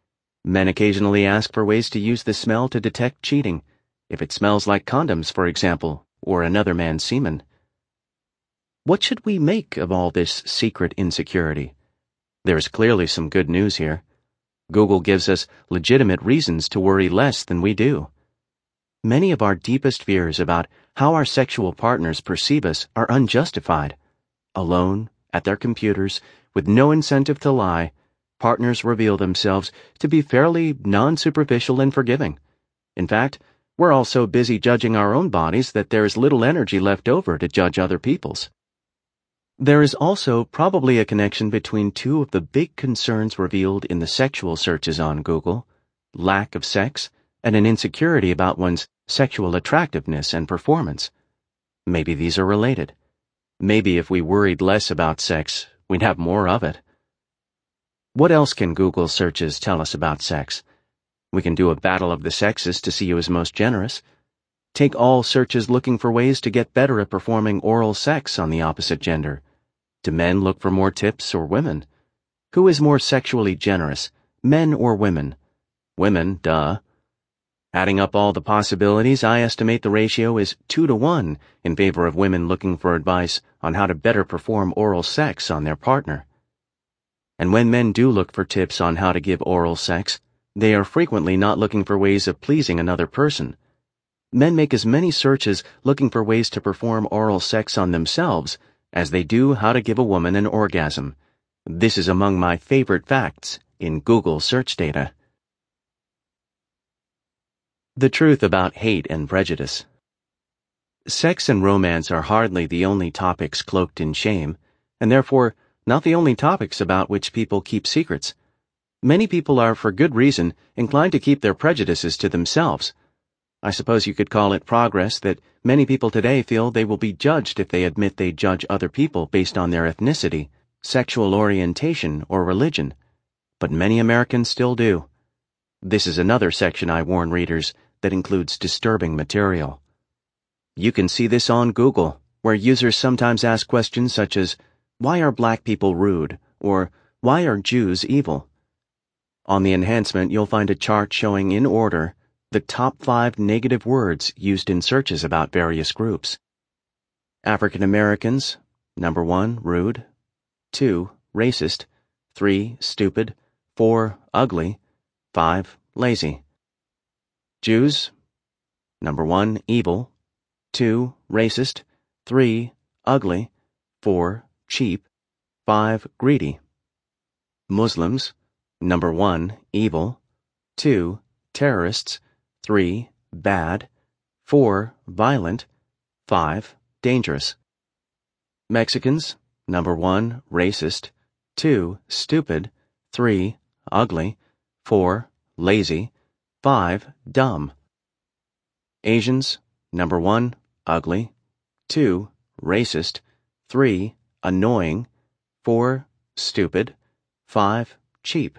Men occasionally ask for ways to use the smell to detect cheating, if it smells like condoms, for example, or another man's semen. What should we make of all this secret insecurity? There is clearly some good news here. Google gives us legitimate reasons to worry less than we do. Many of our deepest fears about how our sexual partners perceive us are unjustified. Alone, at their computers, with no incentive to lie, partners reveal themselves to be fairly non-superficial and forgiving. In fact, we're all so busy judging our own bodies that there is little energy left over to judge other people's. There is also probably a connection between two of the big concerns revealed in the sexual searches on Google: lack of sex and an insecurity about one's sexual attractiveness and performance. Maybe these are related. Maybe if we worried less about sex, we'd have more of it. What else can Google searches tell us about sex? We can do a battle of the sexes to see who is most generous. Take all searches looking for ways to get better at performing oral sex on the opposite gender. Do men look for more tips or women? Who is more sexually generous, men or women? Women, duh. Adding up all the possibilities, I estimate the ratio is two to one in favor of women looking for advice on how to better perform oral sex on their partner. And when men do look for tips on how to give oral sex, they are frequently not looking for ways of pleasing another person. Men make as many searches looking for ways to perform oral sex on themselves as they do how to give a woman an orgasm. This is among my favorite facts in Google search data. The truth about hate and prejudice. Sex and romance are hardly the only topics cloaked in shame, and therefore not the only topics about which people keep secrets. Many people are, for good reason, inclined to keep their prejudices to themselves. I suppose you could call it progress that many people today feel they will be judged if they admit they judge other people based on their ethnicity, sexual orientation, or religion. But many Americans still do. This is another section I warn readers that includes disturbing material. You can see this on Google, where users sometimes ask questions such as, "Why are black people rude?" or "Why are Jews evil?" On the enhancement, you'll find a chart showing in order the top five negative words used in searches about various groups. African Americans, number one, rude, two, racist, three, stupid, four, ugly, five, lazy. Jews, number one, evil, two, racist, three, ugly, four, cheap, five, greedy. Muslims, number one, evil, two, terrorists, three, bad, four, violent, five, dangerous. Mexicans, number one, racist, two, stupid, three, ugly, four, lazy, five, dumb. Asians, number one, ugly, two, racist, three, annoying, four, stupid, five, cheap.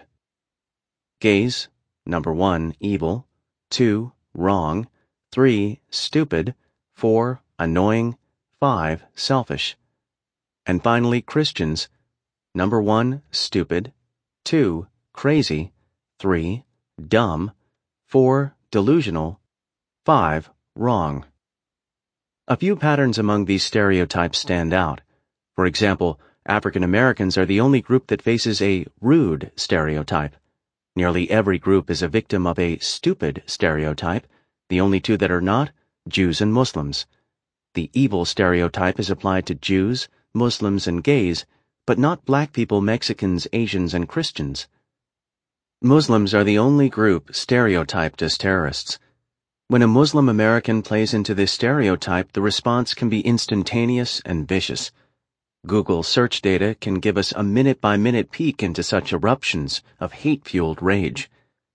Gays, number one, evil, two, wrong, three, stupid, four, annoying, five, selfish. And finally, Christians, number one, stupid, two, crazy, three, dumb, four, delusional, five, wrong. A few patterns among these stereotypes stand out. For example, African Americans are the only group that faces a rude stereotype. Nearly every group is a victim of a stupid stereotype. The only two that are not, Jews and Muslims. The evil stereotype is applied to Jews, Muslims, and gays, but not black people, Mexicans, Asians, and Christians. Muslims are the only group stereotyped as terrorists. When a Muslim American plays into this stereotype, the response can be instantaneous and vicious. Google search data can give us a minute-by-minute peek into such eruptions of hate-fueled rage.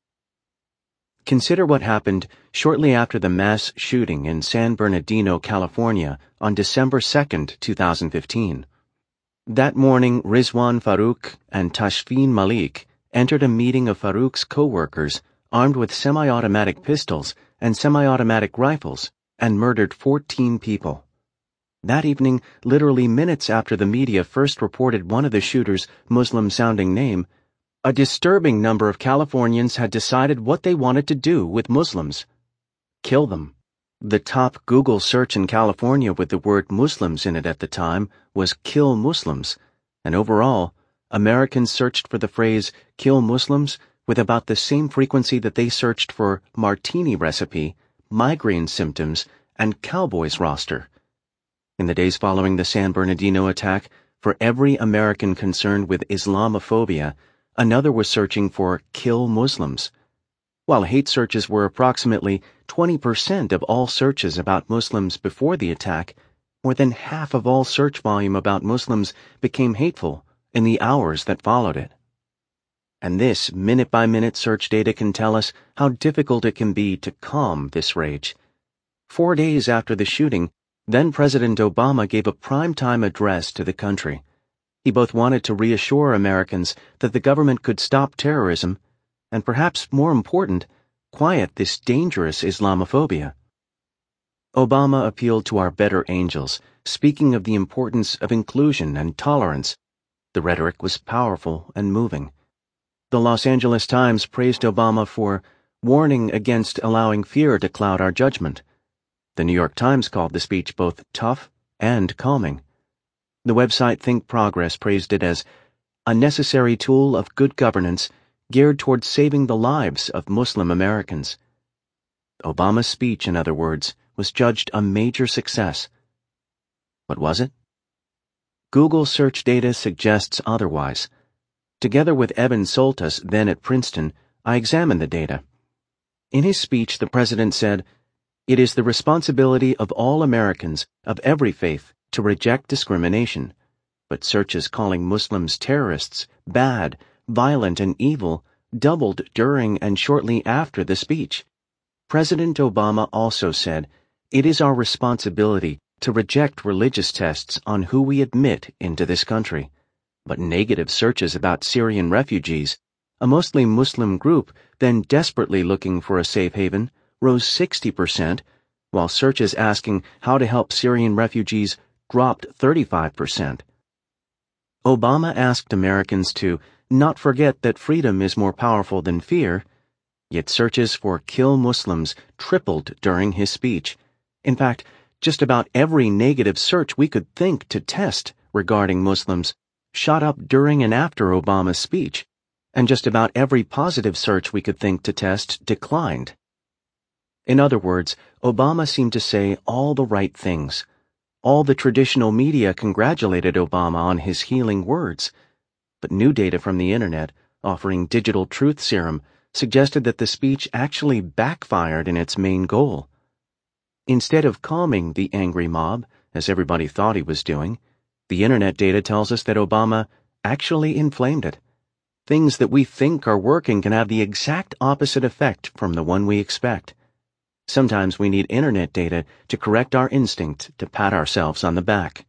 Consider what happened shortly after the mass shooting in San Bernardino, California, on December second, two thousand fifteen. That morning, Rizwan Farook and Tashfeen Malik entered a meeting of Farook's co-workers armed with semi-automatic pistols and semi-automatic rifles and murdered fourteen people. That evening, literally minutes after the media first reported one of the shooters' Muslim-sounding name, A disturbing number of Californians had decided what they wanted to do with Muslims: kill them. The top Google search in California with the word Muslims in it at the time was "kill Muslims," and overall, Americans searched for the phrase "kill Muslims" with about the same frequency that they searched for martini recipe, migraine symptoms, and Cowboys roster. In the days following the San Bernardino attack, for every American concerned with Islamophobia, another was searching for "kill Muslims." While hate searches were approximately twenty percent of all searches about Muslims before the attack, more than half of all search volume about Muslims became hateful in the hours that followed it. And this minute-by-minute search data can tell us how difficult it can be to calm this rage. Four days after the shooting, then-President Obama gave a primetime address to the country. He both wanted to reassure Americans that the government could stop terrorism, and perhaps more important, quiet this dangerous Islamophobia. Obama appealed to our better angels, speaking of the importance of inclusion and tolerance. The rhetoric was powerful and moving. The Los Angeles Times praised Obama for warning against allowing fear to cloud our judgment. The New York Times called the speech both tough and calming. The website Think Progress praised it as a necessary tool of good governance geared towards saving the lives of Muslim Americans. Obama's speech, in other words, was judged a major success. But was it? Google search data suggests otherwise. Together with Evan Soltis, then at Princeton, I examined the data. In his speech, the president said, "It is the responsibility of all Americans, of every faith, to reject discrimination. But searches calling Muslims terrorists, bad, violent, and evil doubled during and shortly after the speech." President Obama also said, "It is our responsibility to reject religious tests on who we admit into this country." But negative searches about Syrian refugees, a mostly Muslim group then desperately looking for a safe haven, rose sixty percent, while searches asking how to help Syrian refugees dropped thirty-five percent. Obama asked Americans to not forget that freedom is more powerful than fear, yet searches for "kill Muslims" tripled during his speech. In fact, just about every negative search we could think to test regarding Muslims shot up during and after Obama's speech, and just about every positive search we could think to test declined. In other words, Obama seemed to say all the right things. All the traditional media congratulated Obama on his healing words. But new data from the internet, offering digital truth serum, suggested that the speech actually backfired in its main goal. Instead of calming the angry mob, as everybody thought he was doing, the internet data tells us that Obama actually inflamed it. Things that we think are working can have the exact opposite effect from the one we expect. Sometimes we need internet data to correct our instinct to pat ourselves on the back.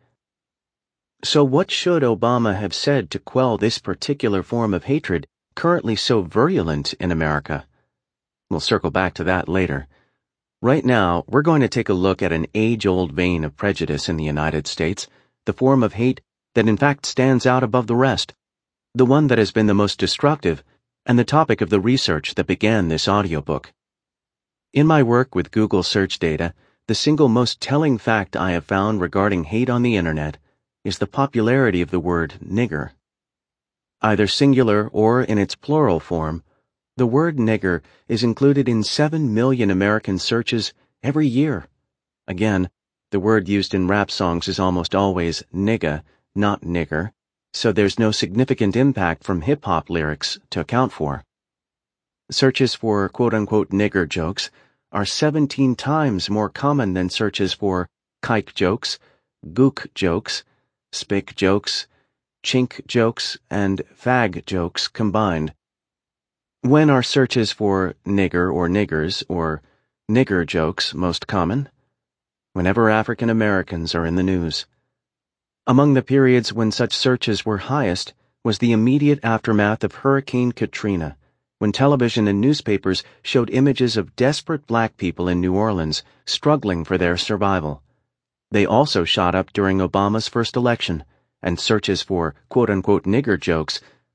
So what should Obama have said to quell this particular form of hatred currently so virulent in America? We'll circle back to that later. Right now, we're going to take a look at an age-old vein of prejudice in the United States, the form of hate that in fact stands out above the rest, the one that has been the most destructive, and the topic of the research that began this audiobook. In my work with Google search data, the single most telling fact I have found regarding hate on the internet is the popularity of the word nigger. Either singular or in its plural form, the word nigger is included in seven million American searches every year. Again, the word used in rap songs is almost always nigga, not nigger, so there's no significant impact from hip-hop lyrics to account for. Searches for quote-unquote nigger jokes are seventeen times more common than searches for kike jokes, gook jokes, spick jokes, chink jokes, and fag jokes combined. When are searches for nigger or niggers or nigger jokes most common? Whenever African Americans are in the news. Among the periods when such searches were highest was the immediate aftermath of Hurricane Katrina, when television and newspapers showed images of desperate black people in New Orleans struggling for their survival. They also shot up during Obama's first election, and searches for quote-unquote nigger jokes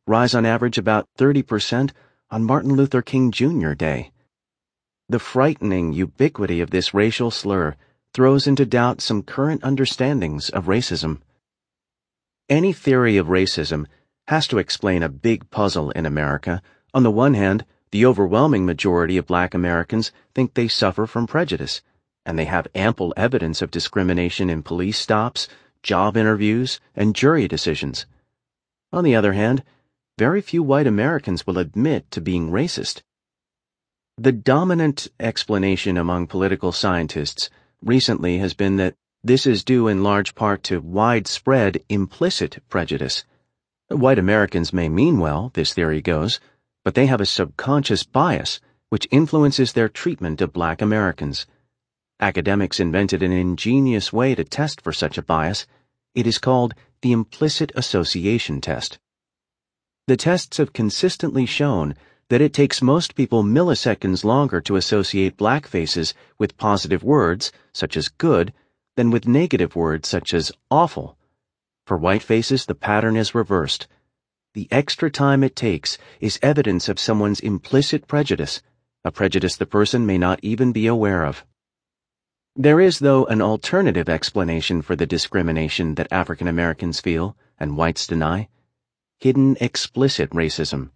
rise on average about thirty percent on Martin Luther King Junior Day. The frightening ubiquity of this racial slur throws into doubt some current understandings of racism. Any theory of racism has to explain a big puzzle in America. On the one hand, the overwhelming majority of Black Americans think they suffer from prejudice, and they have ample evidence of discrimination in police stops, job interviews, and jury decisions. On the other hand, very few white Americans will admit to being racist. The dominant explanation among political scientists recently has been that this is due in large part to widespread implicit prejudice. White Americans may mean well, this theory goes, but they have a subconscious bias which influences their treatment of Black Americans. Academics invented an ingenious way to test for such a bias. It is called the implicit association test. The tests have consistently shown that it takes most people milliseconds longer to associate Black faces with positive words, such as good, than with negative words, such as awful. For white faces, the pattern is reversed. The extra time it takes is evidence of someone's implicit prejudice, a prejudice the person may not even be aware of. There is, though, an alternative explanation for the discrimination that African Americans feel and whites deny: hidden explicit racism.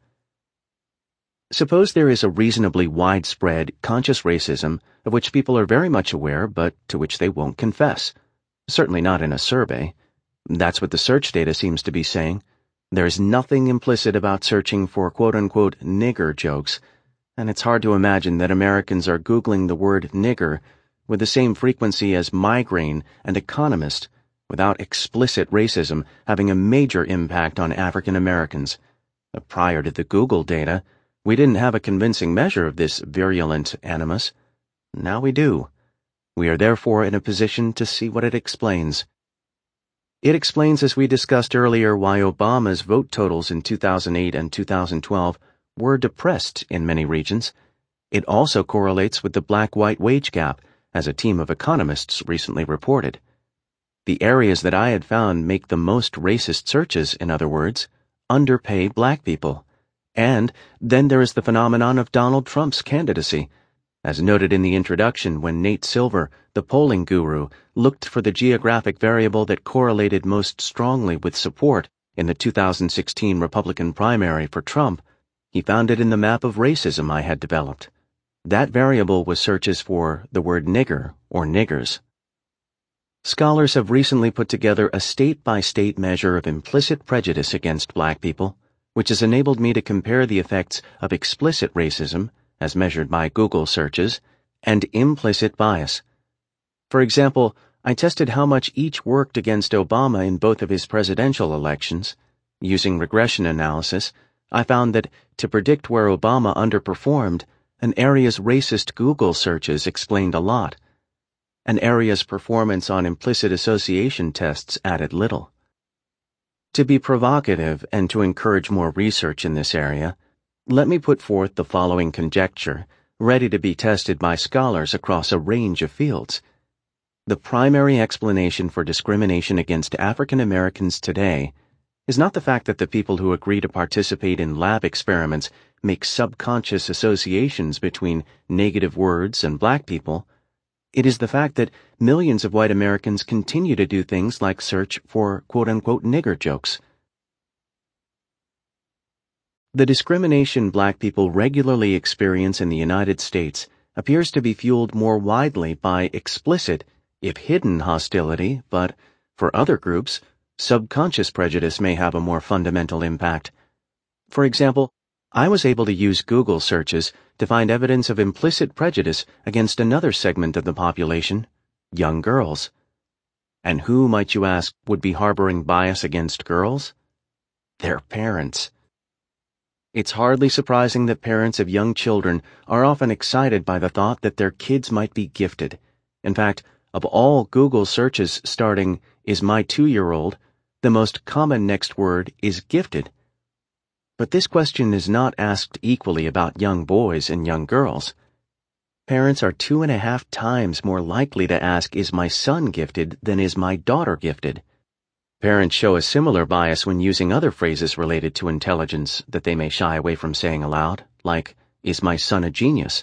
Suppose there is a reasonably widespread conscious racism of which people are very much aware but to which they won't confess. Certainly not in a survey. That's what the search data seems to be saying. There's nothing implicit about searching for quote-unquote nigger jokes, and it's hard to imagine that Americans are Googling the word nigger with the same frequency as migraine and economist, without explicit racism having a major impact on African Americans. Prior to the Google data, we didn't have a convincing measure of this virulent animus. Now we do. We are therefore in a position to see what it explains. It explains, as we discussed earlier, why Obama's vote totals in two thousand eight and two thousand twelve were depressed in many regions. It also correlates with the black-white wage gap, as a team of economists recently reported. The areas that I had found make the most racist searches, in other words, underpay Black people. And then there is the phenomenon of Donald Trump's candidacy. As noted in the introduction, when Nate Silver, the polling guru, looked for the geographic variable that correlated most strongly with support in the two thousand sixteen Republican primary for Trump, he found it in the map of racism I had developed. That variable was searches for the word nigger or niggers. Scholars have recently put together a state-by-state measure of implicit prejudice against Black people, which has enabled me to compare the effects of explicit racism, as measured by Google searches, and implicit bias. For example, I tested how much each worked against Obama in both of his presidential elections. Using regression analysis, I found that to predict where Obama underperformed, an area's racist Google searches explained a lot. An area's performance on implicit association tests added little. To be provocative and to encourage more research in this area, let me put forth the following conjecture, ready to be tested by scholars across a range of fields. The primary explanation for discrimination against African Americans today is not the fact that the people who agree to participate in lab experiments make subconscious associations between negative words and Black people. It is the fact that millions of white Americans continue to do things like search for quote-unquote nigger jokes. The discrimination Black people regularly experience in the United States appears to be fueled more widely by explicit, if hidden, hostility, but, for other groups, subconscious prejudice may have a more fundamental impact. For example, I was able to use Google searches to find evidence of implicit prejudice against another segment of the population, young girls. And who, might you ask, would be harboring bias against girls? Their parents. It's hardly surprising that parents of young children are often excited by the thought that their kids might be gifted. In fact, of all Google searches starting, "Is my two-year-old?" the most common next word is gifted. But this question is not asked equally about young boys and young girls. Parents are two and a half times more likely to ask, "Is my son gifted?" than "Is my daughter gifted?" Parents show a similar bias when using other phrases related to intelligence that they may shy away from saying aloud, like, "Is my son a genius?"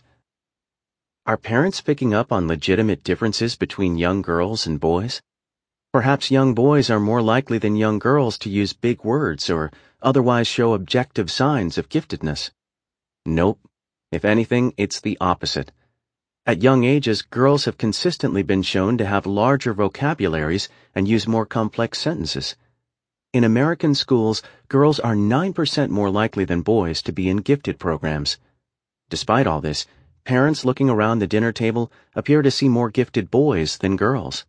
Are parents picking up on legitimate differences between young girls and boys? Perhaps young boys are more likely than young girls to use big words or otherwise show objective signs of giftedness. Nope. If anything, it's the opposite. At young ages, girls have consistently been shown to have larger vocabularies and use more complex sentences. In American schools, girls are nine percent more likely than boys to be in gifted programs. Despite all this, parents looking around the dinner table appear to see more gifted boys than girls.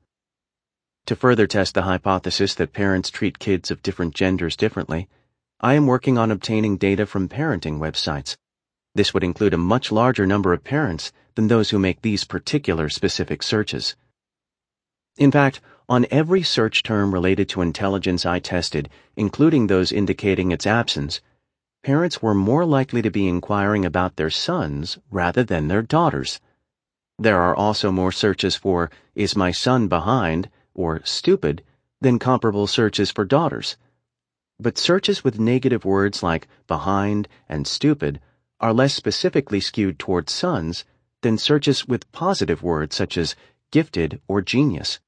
To further test the hypothesis that parents treat kids of different genders differently, I am working on obtaining data from parenting websites. This would include a much larger number of parents than those who make these particular specific searches. In fact, on every search term related to intelligence I tested, including those indicating its absence, parents were more likely to be inquiring about their sons rather than their daughters. There are also more searches for "Is my son behind?" or "stupid" than comparable searches for daughters. But searches with negative words like "behind" and "stupid" are less specifically skewed towards sons than searches with positive words such as "gifted" or "genius."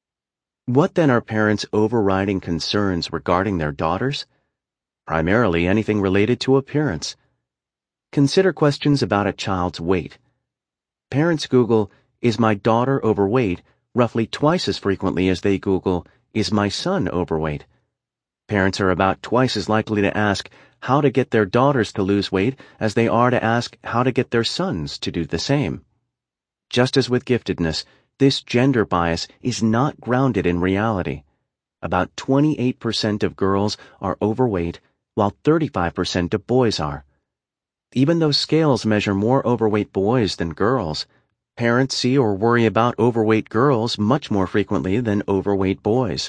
What then are parents' overriding concerns regarding their daughters? Primarily anything related to appearance. Consider questions about a child's weight. Parents Google, "Is my daughter overweight?" roughly twice as frequently as they Google, "Is my son overweight?" Parents are about twice as likely to ask how to get their daughters to lose weight as they are to ask how to get their sons to do the same. Just as with giftedness, this gender bias is not grounded in reality. About twenty-eight percent of girls are overweight, while thirty-five percent of boys are. Even though scales measure more overweight boys than girls, parents see or worry about overweight girls much more frequently than overweight boys.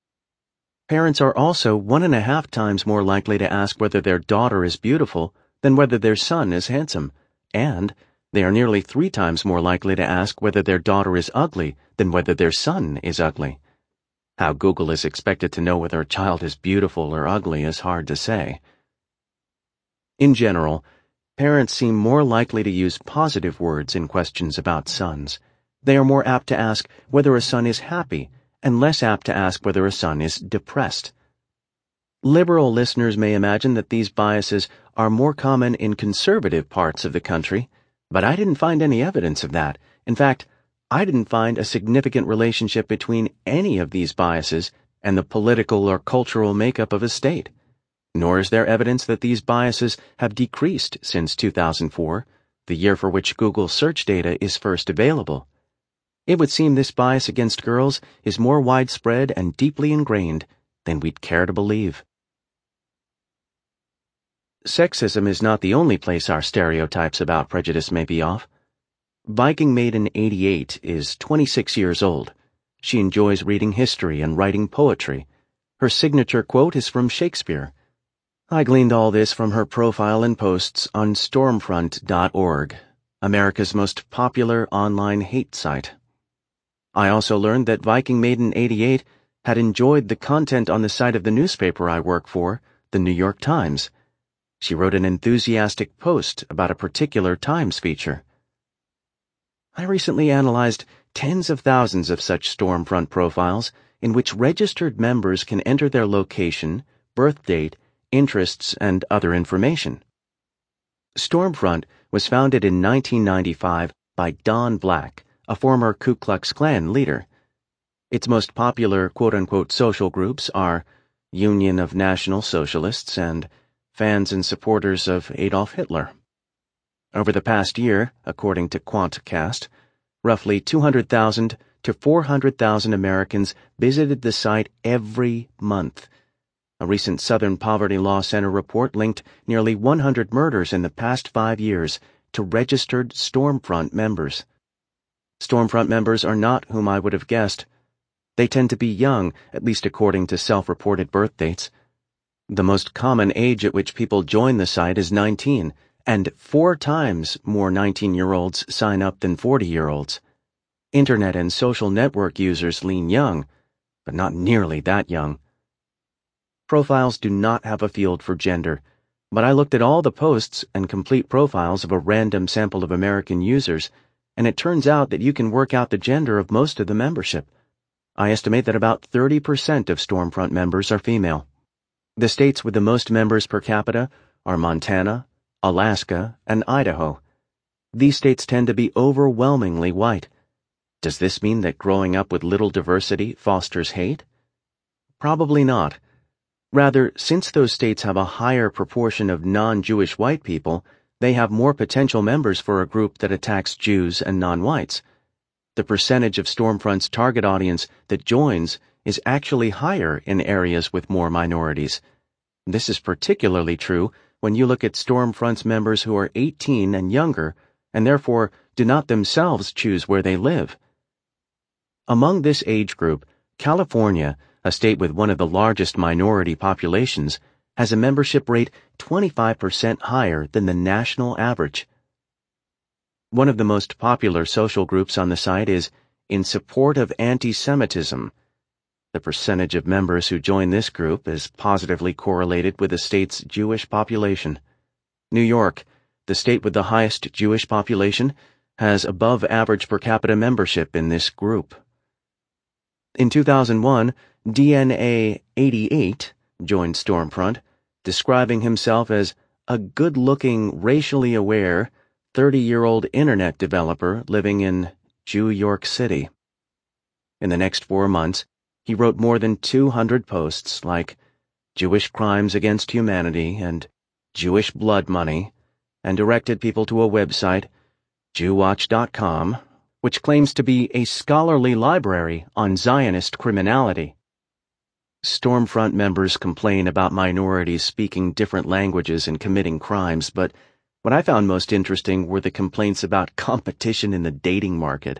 Parents are also one and a half times more likely to ask whether their daughter is beautiful than whether their son is handsome, and they are nearly three times more likely to ask whether their daughter is ugly than whether their son is ugly. How Google is expected to know whether a child is beautiful or ugly is hard to say. In general, parents seem more likely to use positive words in questions about sons. They are more apt to ask whether a son is happy and less apt to ask whether a son is depressed. Liberal listeners may imagine that these biases are more common in conservative parts of the country, but I didn't find any evidence of that. In fact, I didn't find a significant relationship between any of these biases and the political or cultural makeup of a state. Nor is there evidence that these biases have decreased since two thousand four, the year for which Google search data is first available. It would seem this bias against girls is more widespread and deeply ingrained than we'd care to believe. Sexism is not the only place our stereotypes about prejudice may be off. Viking Maiden eighty-eight is twenty-six years old. She enjoys reading history and writing poetry. Her signature quote is from Shakespeare. I gleaned all this from her profile and posts on stormfront dot org, America's most popular online hate site. I also learned that Viking Maiden eighty-eight had enjoyed the content on the site of the newspaper I work for, the New York Times. She wrote an enthusiastic post about a particular Times feature. I recently analyzed tens of thousands of such Stormfront profiles in which registered members can enter their location, birth date, interests, and other information. Stormfront was founded in nineteen ninety-five by Don Black, a former Ku Klux Klan leader. Its most popular quote-unquote social groups are Union of National Socialists and Fans and Supporters of Adolf Hitler. Over the past year, according to Quantcast, roughly two hundred thousand to four hundred thousand Americans visited the site every month. A recent Southern Poverty Law Center report linked nearly one hundred murders in the past five years to registered Stormfront members. Stormfront members are not whom I would have guessed. They tend to be young, at least according to self-reported birth dates. The most common age at which people join the site is nineteen, and four times more nineteen-year-olds sign up than forty-year-olds. Internet and social network users lean young, but not nearly that young. Profiles do not have a field for gender, but I looked at all the posts and complete profiles of a random sample of American users, and it turns out that you can work out the gender of most of the membership. I estimate that about thirty percent of Stormfront members are female. The states with the most members per capita are Montana, Alaska, and Idaho. These states tend to be overwhelmingly white. Does this mean that growing up with little diversity fosters hate? Probably not. Rather, since those states have a higher proportion of non-Jewish white people, they have more potential members for a group that attacks Jews and non-whites. The percentage of Stormfront's target audience that joins is actually higher in areas with more minorities. This is particularly true when you look at Stormfront's members who are eighteen and younger, and therefore do not themselves choose where they live. Among this age group, California, a state with one of the largest minority populations, has a membership rate twenty-five percent higher than the national average. One of the most popular social groups on the site is In Support of Anti-Semitism. The percentage of members who join this group is positively correlated with the state's Jewish population. New York, the state with the highest Jewish population, has above average per capita membership in this group. In two thousand one, D N A eighty-eight joined Stormfront, describing himself as a good-looking, racially aware, thirty-year-old internet developer living in New York City. In the next four months, he wrote more than two hundred posts like Jewish Crimes Against Humanity and Jewish Blood Money, and directed people to a website, Jew Watch dot com, which claims to be a scholarly library on Zionist criminality. Stormfront members complain about minorities speaking different languages and committing crimes, but what I found most interesting were the complaints about competition in the dating market.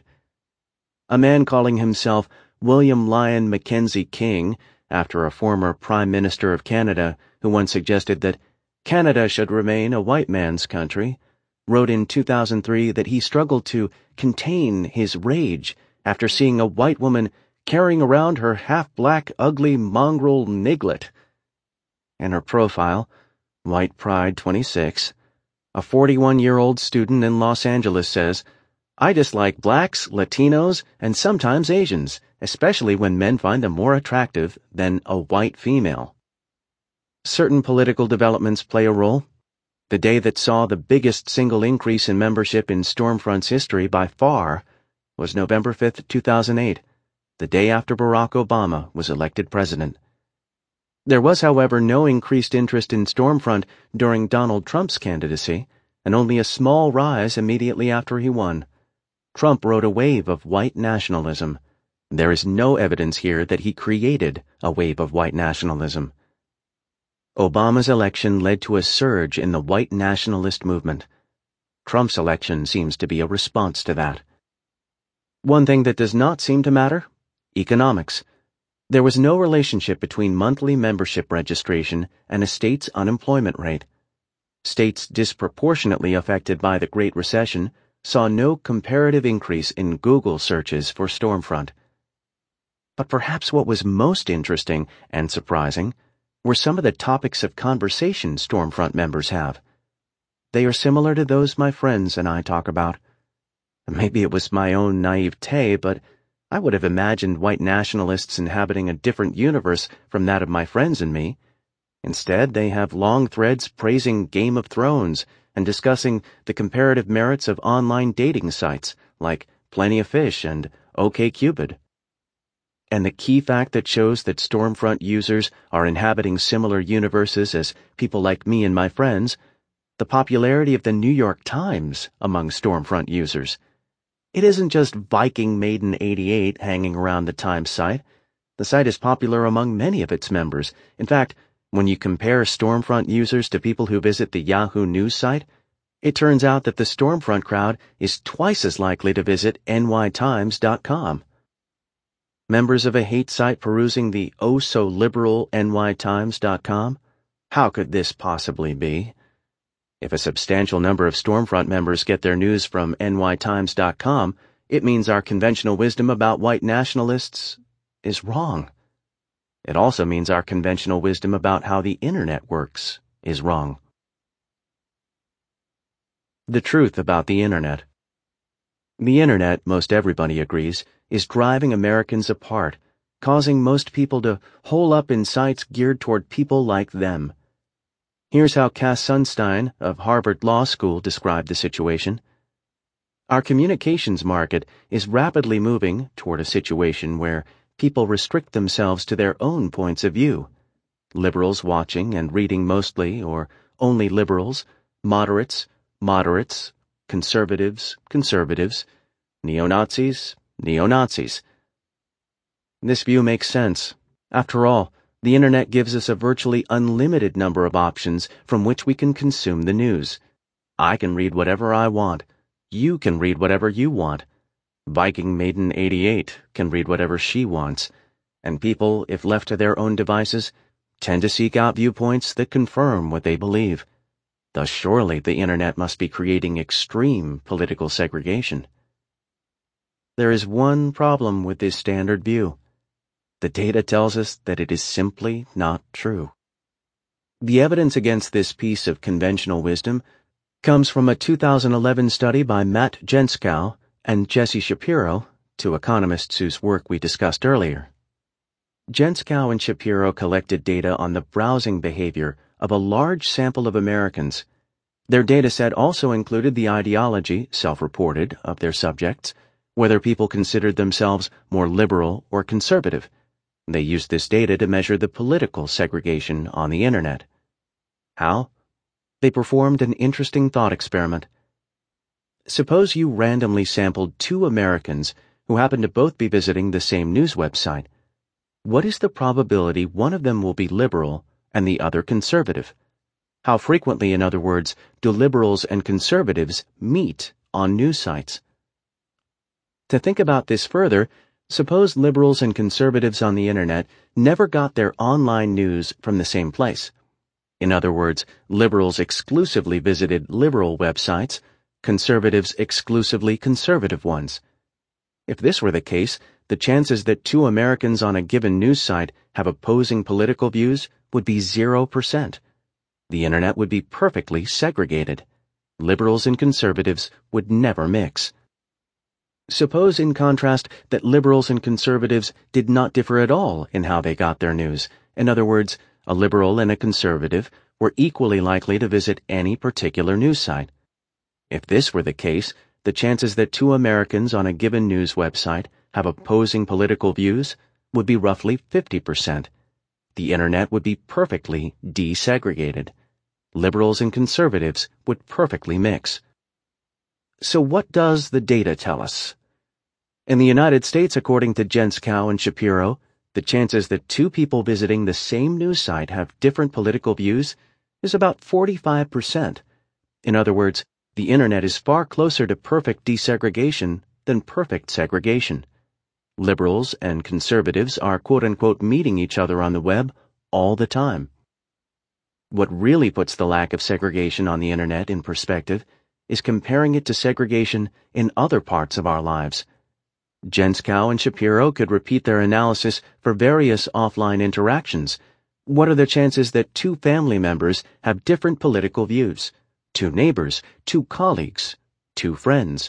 A man calling himself William Lyon Mackenzie King, after a former Prime Minister of Canada who once suggested that Canada should remain a white man's country, wrote in two thousand three that he struggled to contain his rage after seeing a white woman carrying around her half-black, ugly mongrel Niglet. In her profile, White Pride twenty-six, a forty-one-year-old student in Los Angeles says, I dislike blacks, Latinos, and sometimes Asians, especially when men find them more attractive than a white female. Certain political developments play a role. The day that saw the biggest single increase in membership in Stormfront's history by far was November fifth, two thousand eight, the day after Barack Obama was elected president. There was, however, no increased interest in Stormfront during Donald Trump's candidacy, and only a small rise immediately after he won. Trump rode a wave of white nationalism. There is no evidence here that he created a wave of white nationalism. Obama's election led to a surge in the white nationalist movement. Trump's election seems to be a response to that. One thing that does not seem to matter: economics. There was no relationship between monthly membership registration and a state's unemployment rate. States disproportionately affected by the Great Recession saw no comparative increase in Google searches for Stormfront. But perhaps what was most interesting and surprising were some of the topics of conversation Stormfront members have. They are similar to those my friends and I talk about. Maybe it was my own naivete, but I would have imagined white nationalists inhabiting a different universe from that of my friends and me. Instead, they have long threads praising Game of Thrones and discussing the comparative merits of online dating sites like Plenty of Fish and OkCupid. And the key fact that shows that Stormfront users are inhabiting similar universes as people like me and my friends: the popularity of the New York Times among Stormfront users. It isn't just Viking Maiden eighty-eight hanging around the Times site. The site is popular among many of its members. In fact, when you compare Stormfront users to people who visit the Yahoo News site, it turns out that the Stormfront crowd is twice as likely to visit N Y Times dot com. Members of a hate site perusing the oh-so-liberal N Y Times dot com? How could this possibly be? If a substantial number of Stormfront members get their news from N Y Times dot com, it means our conventional wisdom about white nationalists is wrong. It also means our conventional wisdom about how the internet works is wrong. The truth about the internet. The internet, most everybody agrees, is driving Americans apart, causing most people to hole up in sites geared toward people like them. Here's how Cass Sunstein of Harvard Law School described the situation. Our communications market is rapidly moving toward a situation where people restrict themselves to their own points of view. Liberals watching and reading mostly or only liberals, moderates, moderates, conservatives, conservatives, neo-Nazis, neo-Nazis. This view makes sense. After all, the internet gives us a virtually unlimited number of options from which we can consume the news. I can read whatever I want. You can read whatever you want. Viking Maiden eighty-eight can read whatever she wants. And people, if left to their own devices, tend to seek out viewpoints that confirm what they believe. Thus surely the internet must be creating extreme political segregation. There is one problem with this standard view. The data tells us that it is simply not true. The evidence against this piece of conventional wisdom comes from a two thousand eleven study by Matt Jenskow and Jesse Shapiro, two economists whose work we discussed earlier. Jenskow and Shapiro collected data on the browsing behavior of a large sample of Americans. Their dataset also included the ideology, self-reported, of their subjects, whether people considered themselves more liberal or conservative. They used this data to measure the political segregation on the internet. How? They performed an interesting thought experiment. Suppose you randomly sampled two Americans who happen to both be visiting the same news website. What is the probability one of them will be liberal and the other conservative? How frequently, in other words, do liberals and conservatives meet on news sites? To think about this further, suppose liberals and conservatives on the internet never got their online news from the same place. In other words, liberals exclusively visited liberal websites, conservatives exclusively conservative ones. If this were the case, the chances that two Americans on a given news site have opposing political views would be zero percent. The internet would be perfectly segregated. Liberals and conservatives would never mix. Suppose, in contrast, that liberals and conservatives did not differ at all in how they got their news. In other words, a liberal and a conservative were equally likely to visit any particular news site. If this were the case, the chances that two Americans on a given news website have opposing political views would be roughly fifty percent. The internet would be perfectly desegregated. Liberals and conservatives would perfectly mix. So what does the data tell us? In the United States, according to Jenskow and Shapiro, the chances that two people visiting the same news site have different political views is about forty-five percent. In other words, the internet is far closer to perfect desegregation than perfect segregation. Liberals and conservatives are quote-unquote meeting each other on the web all the time. What really puts the lack of segregation on the internet in perspective is comparing it to segregation in other parts of our lives. Jenskow and Shapiro could repeat their analysis for various offline interactions. What are the chances that two family members have different political views? Two neighbors, two colleagues, two friends.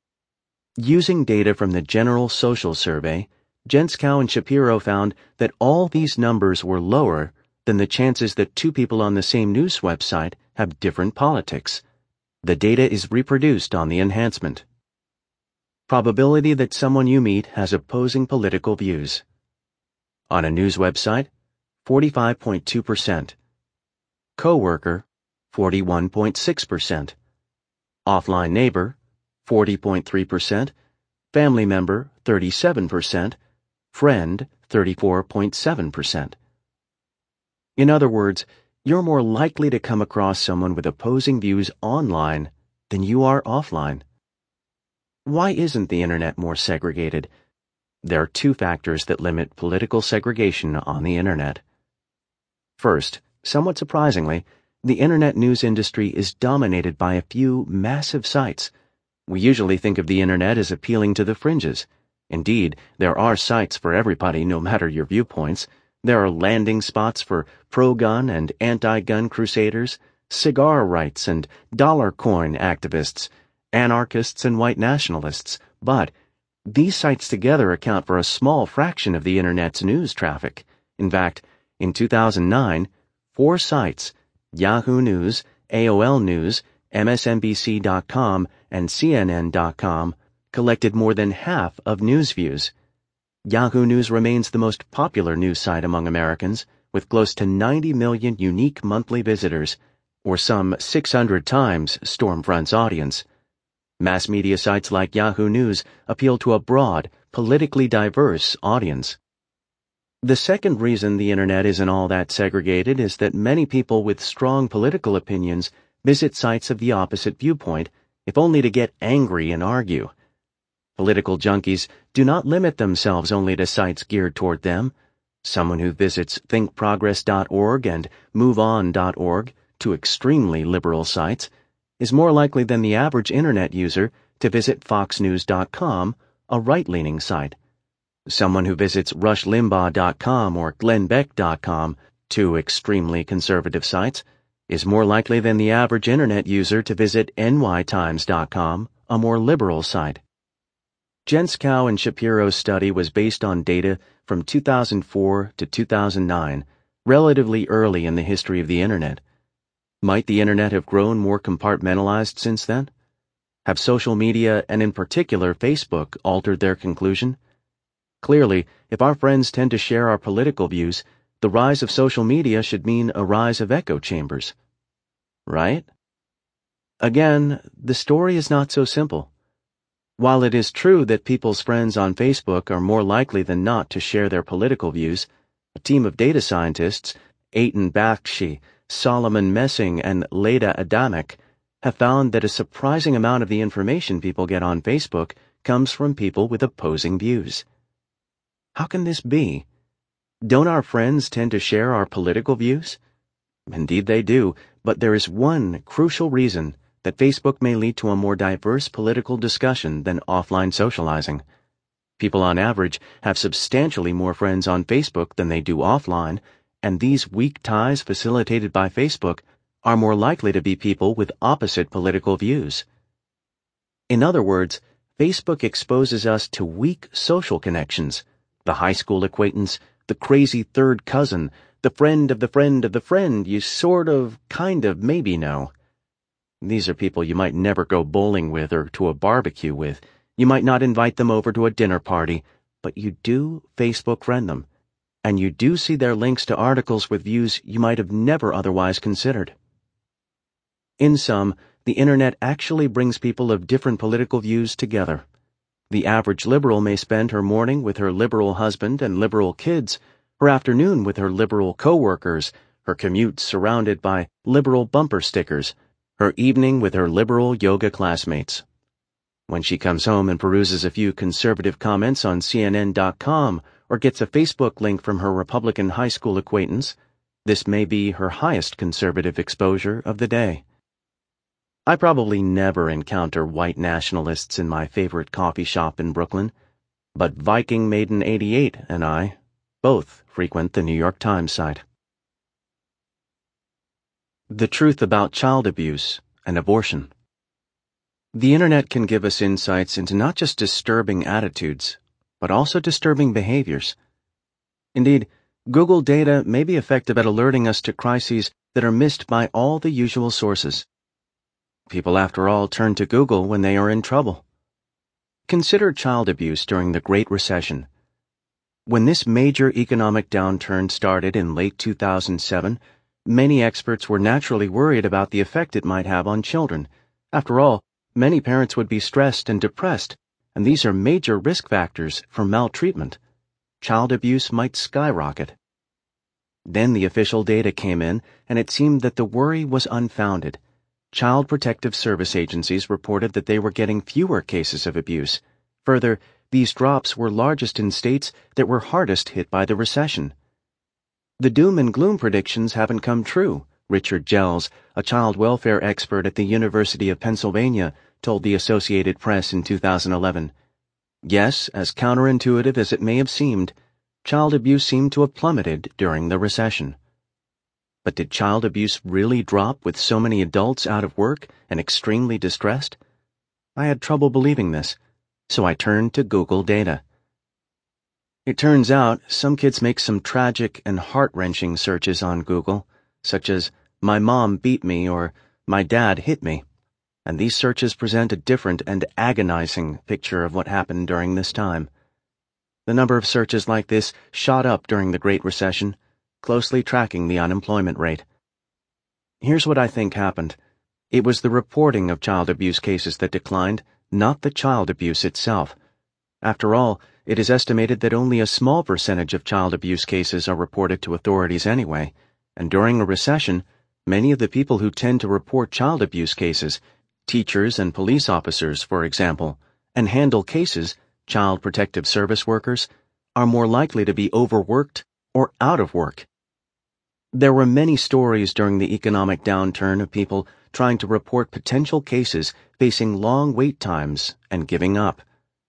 Using data from the General Social Survey, Jenskow and Shapiro found that all these numbers were lower than the chances that two people on the same news website have different politics. The data is reproduced on the enhancement. Probability that someone you meet has opposing political views. On a news website, forty-five point two percent. Coworker, forty-one point six percent. Offline neighbor, forty point three percent. Family member, thirty-seven percent. Friend, thirty-four point seven percent. In other words, you're more likely to come across someone with opposing views online than you are offline. Why isn't the internet more segregated? There are two factors that limit political segregation on the internet. First, somewhat surprisingly, the internet news industry is dominated by a few massive sites. We usually think of the internet as appealing to the fringes. Indeed, there are sites for everybody, no matter your viewpoints. There are landing spots for pro-gun and anti-gun crusaders, cigar rights and dollar coin activists, anarchists and white nationalists, but these sites together account for a small fraction of the Internet's news traffic. In fact, in two thousand nine, four sites, Yahoo News, A O L News, M S N B C dot com, and C N N dot com, collected more than half of news views. Yahoo News remains the most popular news site among Americans, with close to ninety million unique monthly visitors, or some six hundred times Stormfront's audience. Mass media sites like Yahoo News appeal to a broad, politically diverse audience. The second reason the Internet isn't all that segregated is that many people with strong political opinions visit sites of the opposite viewpoint, if only to get angry and argue. Political junkies do not limit themselves only to sites geared toward them. Someone who visits think progress dot org and move on dot org, two extremely liberal sites, is more likely than the average Internet user to visit fox news dot com, a right-leaning site. Someone who visits rush limbaugh dot com or glenn beck dot com, two extremely conservative sites, is more likely than the average Internet user to visit n y times dot com, a more liberal site. Jenskow and Shapiro's study was based on data from two thousand four to two thousand nine, relatively early in the history of the Internet. Might the Internet have grown more compartmentalized since then? Have social media, and in particular Facebook, altered their conclusion? Clearly, if our friends tend to share our political views, the rise of social media should mean a rise of echo chambers. Right? Again, the story is not so simple. While it is true that people's friends on Facebook are more likely than not to share their political views, a team of data scientists, Eitan Bakshi, Solomon Messing, and Leda Adamek, have found that a surprising amount of the information people get on Facebook comes from people with opposing views. How can this be? Don't our friends tend to share our political views? Indeed they do, but there is one crucial reason that Facebook may lead to a more diverse political discussion than offline socializing. People on average have substantially more friends on Facebook than they do offline, and these weak ties facilitated by Facebook are more likely to be people with opposite political views. In other words, Facebook exposes us to weak social connections, the high school acquaintance, the crazy third cousin, the friend of the friend of the friend you sort of, kind of, maybe know. These are people you might never go bowling with or to a barbecue with. You might not invite them over to a dinner party, but you do Facebook friend them. And you do see their links to articles with views you might have never otherwise considered. In sum, the Internet actually brings people of different political views together. The average liberal may spend her morning with her liberal husband and liberal kids, her afternoon with her liberal coworkers, her commute surrounded by liberal bumper stickers, her evening with her liberal yoga classmates. When she comes home and peruses a few conservative comments on C N N dot com or gets a Facebook link from her Republican high school acquaintance, this may be her highest conservative exposure of the day. I probably never encounter white nationalists in my favorite coffee shop in Brooklyn, but Viking Maiden eighty-eight and I both frequent the New York Times site. The truth about child abuse and abortion. The Internet can give us insights into not just disturbing attitudes, but also disturbing behaviors. Indeed, Google data may be effective at alerting us to crises that are missed by all the usual sources. People, after all, turn to Google when they are in trouble. Consider child abuse during the Great Recession. When this major economic downturn started in late two thousand seven, many experts were naturally worried about the effect it might have on children. After all, many parents would be stressed and depressed, and these are major risk factors for maltreatment. Child abuse might skyrocket. Then the official data came in, and it seemed that the worry was unfounded. Child Protective Service agencies reported that they were getting fewer cases of abuse. Further, these drops were largest in states that were hardest hit by the recession. The doom and gloom predictions haven't come true, Richard Gels, a child welfare expert at the University of Pennsylvania, told the Associated Press in two thousand eleven. Yes, as counterintuitive as it may have seemed, child abuse seemed to have plummeted during the recession. But did child abuse really drop with so many adults out of work and extremely distressed? I had trouble believing this, so I turned to Google data. It turns out some kids make some tragic and heart-wrenching searches on Google, such as, "My mom beat me" or "My dad hit me," and these searches present a different and agonizing picture of what happened during this time. The number of searches like this shot up during the Great Recession, closely tracking the unemployment rate. Here's what I think happened. It was the reporting of child abuse cases that declined, not the child abuse itself. After all, it is estimated that only a small percentage of child abuse cases are reported to authorities anyway, and during a recession, many of the people who tend to report child abuse cases, teachers and police officers, for example, and handle cases, child protective service workers, are more likely to be overworked or out of work. There were many stories during the economic downturn of people trying to report potential cases facing long wait times and giving up.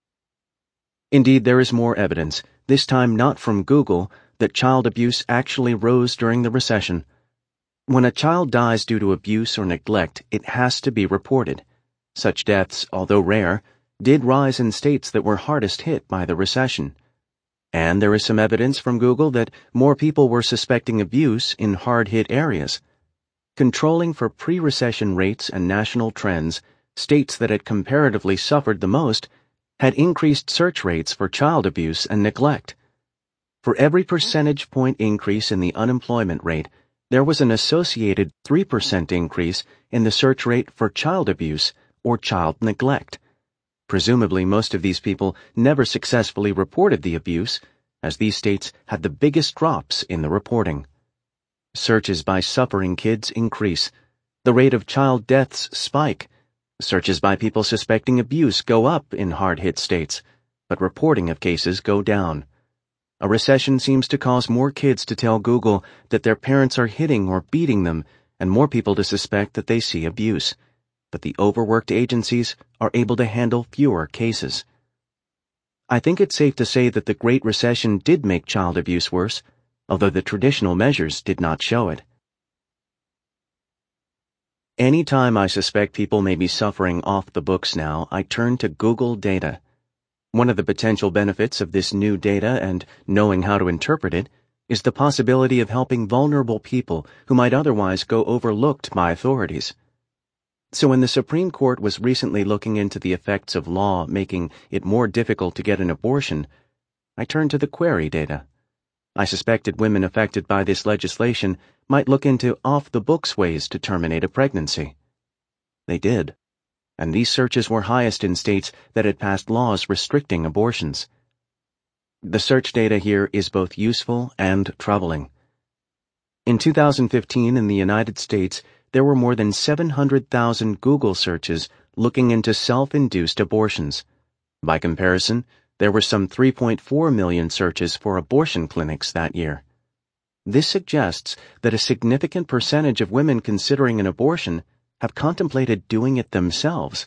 Indeed, there is more evidence, this time not from Google, that child abuse actually rose during the recession. When a child dies due to abuse or neglect, it has to be reported. Such deaths, although rare, did rise in states that were hardest hit by the recession. And there is some evidence from Google that more people were suspecting abuse in hard-hit areas. Controlling for pre-recession rates and national trends, states that had comparatively suffered the most had increased search rates for child abuse and neglect. For every percentage point increase in the unemployment rate, there was an associated three percent increase in the search rate for child abuse or child neglect. Presumably, most of these people never successfully reported the abuse, as these states had the biggest drops in the reporting. Searches by suffering kids increase. The rate of child deaths spike. Searches by people suspecting abuse go up in hard-hit states, but reporting of cases go down. A recession seems to cause more kids to tell Google that their parents are hitting or beating them, and more people to suspect that they see abuse. But the overworked agencies are able to handle fewer cases. I think it's safe to say that the Great Recession did make child abuse worse, although the traditional measures did not show it. Any time I suspect people may be suffering off the books now, I turn to Google data. One of the potential benefits of this new data and knowing how to interpret it is the possibility of helping vulnerable people who might otherwise go overlooked by authorities. So when the Supreme Court was recently looking into the effects of law making it more difficult to get an abortion, I turned to the query data. I suspected women affected by this legislation might look into off-the-books ways to terminate a pregnancy. They did, and these searches were highest in states that had passed laws restricting abortions. The search data here is both useful and troubling. In two thousand fifteen in the United States, there were more than seven hundred thousand Google searches looking into self-induced abortions. By comparison, there were some three point four million searches for abortion clinics that year. This suggests that a significant percentage of women considering an abortion have contemplated doing it themselves.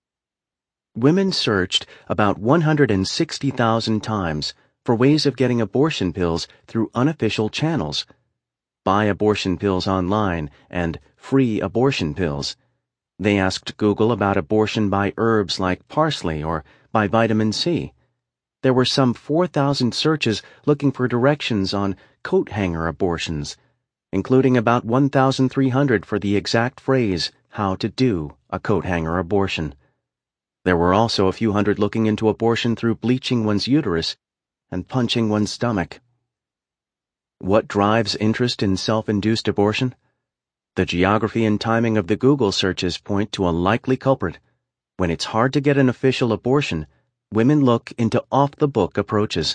Women searched about one hundred sixty thousand times for ways of getting abortion pills through unofficial channels. Buy abortion pills online and free abortion pills. They asked Google about abortion by herbs like parsley or by vitamin C. There were some four thousand searches looking for directions on coat hanger abortions, including about one thousand three hundred for the exact phrase, how to do a coat hanger abortion. There were also a few hundred looking into abortion through bleaching one's uterus and punching one's stomach. What drives interest in self-induced abortion? The geography and timing of the Google searches point to a likely culprit. When it's hard to get an official abortion, women look into off-the-book approaches.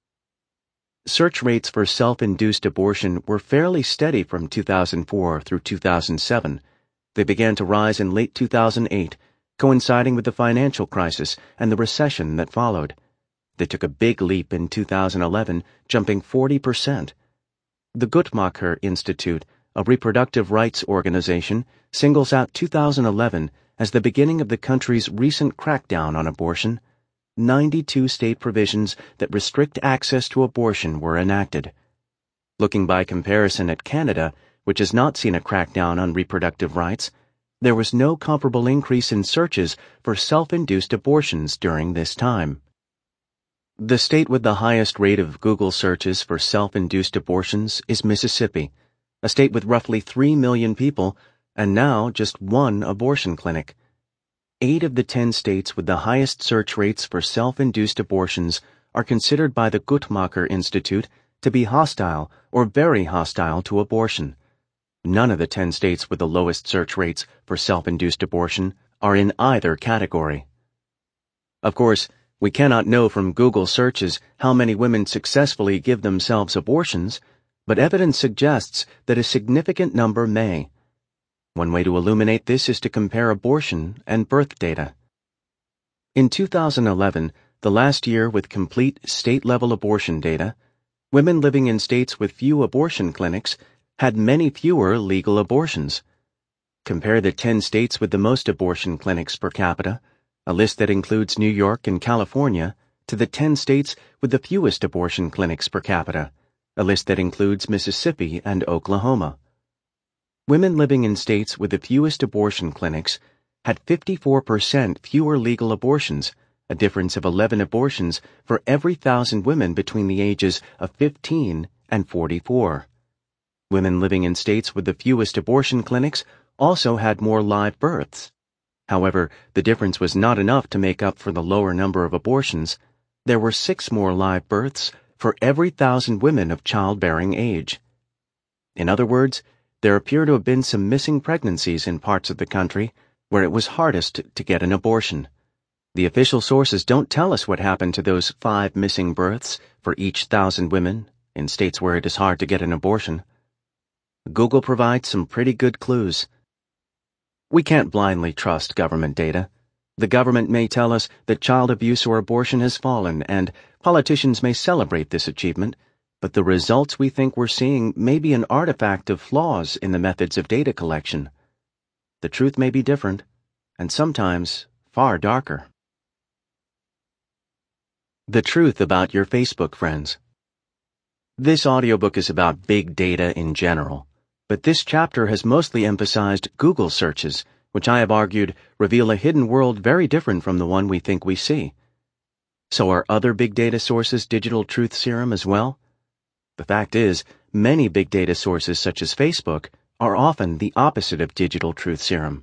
Search rates for self-induced abortion were fairly steady from two thousand four through two thousand seven. They began to rise in late two thousand eight, coinciding with the financial crisis and the recession that followed. They took a big leap in two thousand eleven, jumping forty percent. The Guttmacher Institute, a reproductive rights organization, singles out two thousand eleven as the beginning of the country's recent crackdown on abortion. ninety-two state provisions that restrict access to abortion were enacted. Looking by comparison at Canada, which has not seen a crackdown on reproductive rights, there was no comparable increase in searches for self-induced abortions during this time. The state with the highest rate of Google searches for self-induced abortions is Mississippi, a state with roughly three million people and now just one abortion clinic. Eight of the ten states with the highest search rates for self-induced abortions are considered by the Guttmacher Institute to be hostile or very hostile to abortion. None of the ten states with the lowest search rates for self-induced abortion are in either category. Of course, we cannot know from Google searches how many women successfully give themselves abortions, but evidence suggests that a significant number may. One way to illuminate this is to compare abortion and birth data. In two thousand eleven, the last year with complete state-level abortion data, women living in states with few abortion clinics had many fewer legal abortions. Compare the ten states with the most abortion clinics per capita, a list that includes New York and California, to the ten states with the fewest abortion clinics per capita, a list that includes Mississippi and Oklahoma. Women living in states with the fewest abortion clinics had fifty-four percent fewer legal abortions, a difference of eleven abortions for every thousand women between the ages of fifteen and forty-four. Women living in states with the fewest abortion clinics also had more live births. However, the difference was not enough to make up for the lower number of abortions. There were six more live births for every thousand women of childbearing age. In other words, there appear to have been some missing pregnancies in parts of the country where it was hardest to get an abortion. The official sources don't tell us what happened to those five missing births for each thousand women in states where it is hard to get an abortion. Google provides some pretty good clues. We can't blindly trust government data. The government may tell us that child abuse or abortion has fallen, and politicians may celebrate this achievement, but the results we think we're seeing may be an artifact of flaws in the methods of data collection. The truth may be different, and sometimes far darker. The truth about your Facebook friends. This audiobook is about big data in general, but this chapter has mostly emphasized Google searches, which I have argued reveal a hidden world very different from the one we think we see. So are other big data sources digital truth serum as well? The fact is, many big data sources such as Facebook are often the opposite of digital truth serum.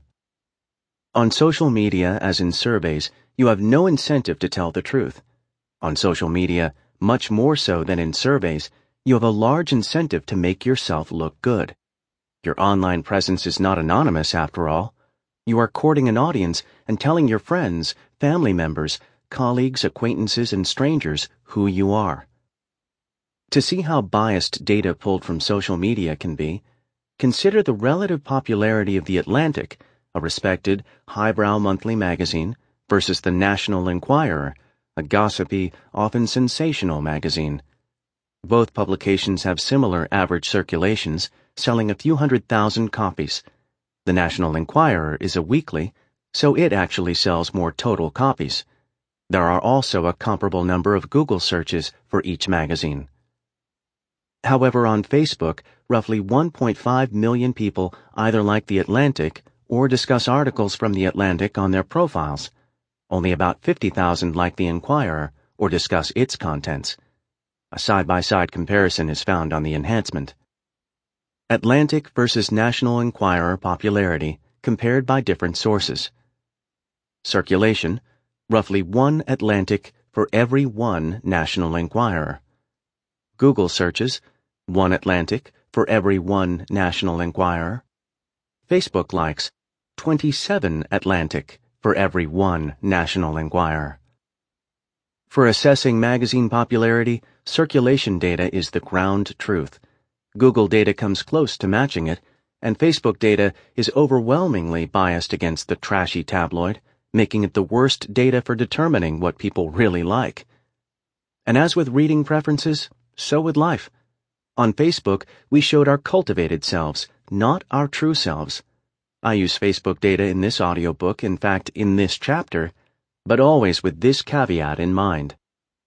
On social media, as in surveys, you have no incentive to tell the truth. On social media, much more so than in surveys, you have a large incentive to make yourself look good. Your online presence is not anonymous, after all. You are courting an audience and telling your friends, family members, colleagues, acquaintances, and strangers who you are. To see how biased data pulled from social media can be, consider the relative popularity of The Atlantic, a respected, highbrow monthly magazine, versus the National Enquirer, a gossipy, often sensational magazine. Both publications have similar average circulations, selling a few hundred thousand copies. The National Enquirer is a weekly, so it actually sells more total copies. There are also a comparable number of Google searches for each magazine. However, on Facebook, roughly one point five million people either like The Atlantic or discuss articles from The Atlantic on their profiles. Only about fifty thousand like The Enquirer or discuss its contents. A side-by-side comparison is found on the enhancement. Atlantic versus National Enquirer popularity compared by different sources. Circulation, roughly one Atlantic for every one National Enquirer. Google searches, one Atlantic for every one National Enquirer. Facebook likes, twenty-seven Atlantic for every one National Enquirer. For assessing magazine popularity, circulation data is the ground truth. Google data comes close to matching it, and Facebook data is overwhelmingly biased against the trashy tabloid, making it the worst data for determining what people really like. And as with reading preferences, so with life. On Facebook, we showed our cultivated selves, not our true selves. I use Facebook data in this audiobook, in fact, in this chapter, but always with this caveat in mind.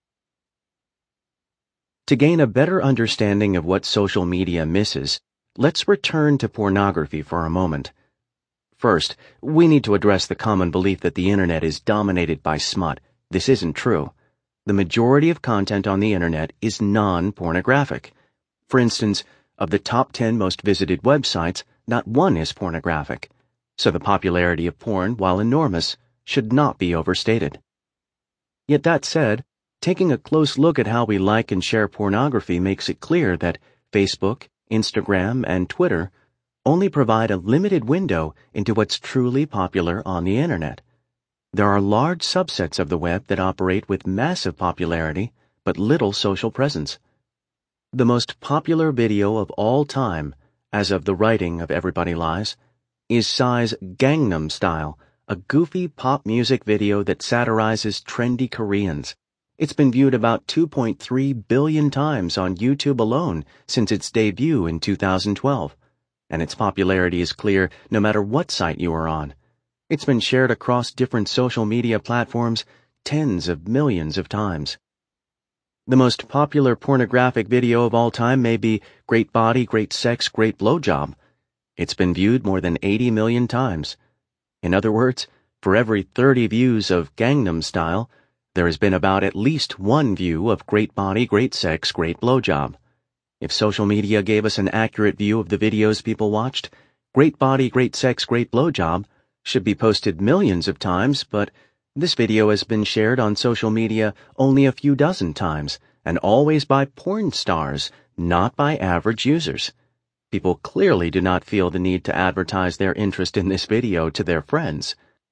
To gain a better understanding of what social media misses, let's return to pornography for a moment. First, we need to address the common belief that the internet is dominated by smut. This isn't true. The majority of content on the internet is non-pornographic. For instance, of the top ten most visited websites, not one is pornographic. So the popularity of porn, while enormous, should not be overstated. Yet that said, taking a close look at how we like and share pornography makes it clear that Facebook, Instagram, and Twitter only provide a limited window into what's truly popular on the internet. There are large subsets of the web that operate with massive popularity but little social presence. The most popular video of all time, as of the writing of Everybody Lies, is Psy's Gangnam Style, a goofy pop music video that satirizes trendy Koreans. It's been viewed about two point three billion times on YouTube alone since its debut in two thousand twelve, and its popularity is clear no matter what site you are on. It's been shared across different social media platforms tens of millions of times. The most popular pornographic video of all time may be Great Body, Great Sex, Great Blowjob. It's been viewed more than eighty million times. In other words, for every thirty views of Gangnam Style, there has been about at least one view of Great Body, Great Sex, Great Blowjob. If social media gave us an accurate view of the videos people watched, Great Body, Great Sex, Great Blowjob should be posted millions of times, but this video has been shared on social media only a few dozen times, and always by porn stars, not by average users. People clearly do not feel the need to advertise their interest in this video to their friends.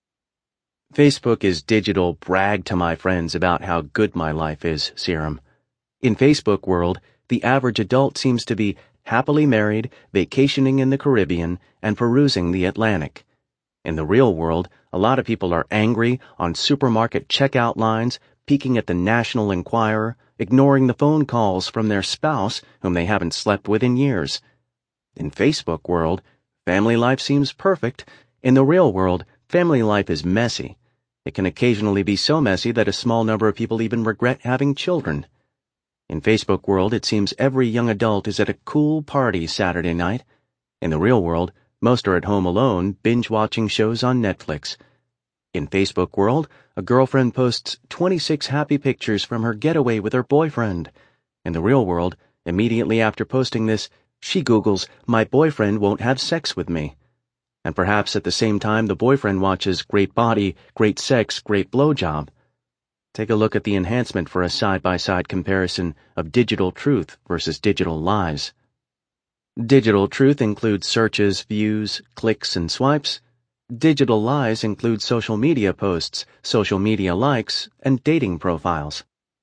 Facebook is digital brag to my friends about how good my life is serum. In Facebook world, the average adult seems to be happily married, vacationing in the Caribbean, and perusing the Atlantic. In the real world, a lot of people are angry, on supermarket checkout lines, peeking at the National Enquirer, ignoring the phone calls from their spouse whom they haven't slept with in years. In Facebook world, family life seems perfect. In the real world, family life is messy. It can occasionally be so messy that a small number of people even regret having children. In Facebook world, it seems every young adult is at a cool party Saturday night. In the real world, most are at home alone, binge-watching shows on Netflix. In Facebook world, a girlfriend posts twenty-six happy pictures from her getaway with her boyfriend. In the real world, immediately after posting this, she Googles, "My boyfriend won't have sex with me." And perhaps at the same time the boyfriend watches Great Body, Great Sex, Great Blowjob. Take a look at the enhancement for a side-by-side comparison of digital truth versus digital lies. Digital truth includes searches, views, clicks, and swipes. Digital lies include social media posts, social media likes, and dating profiles.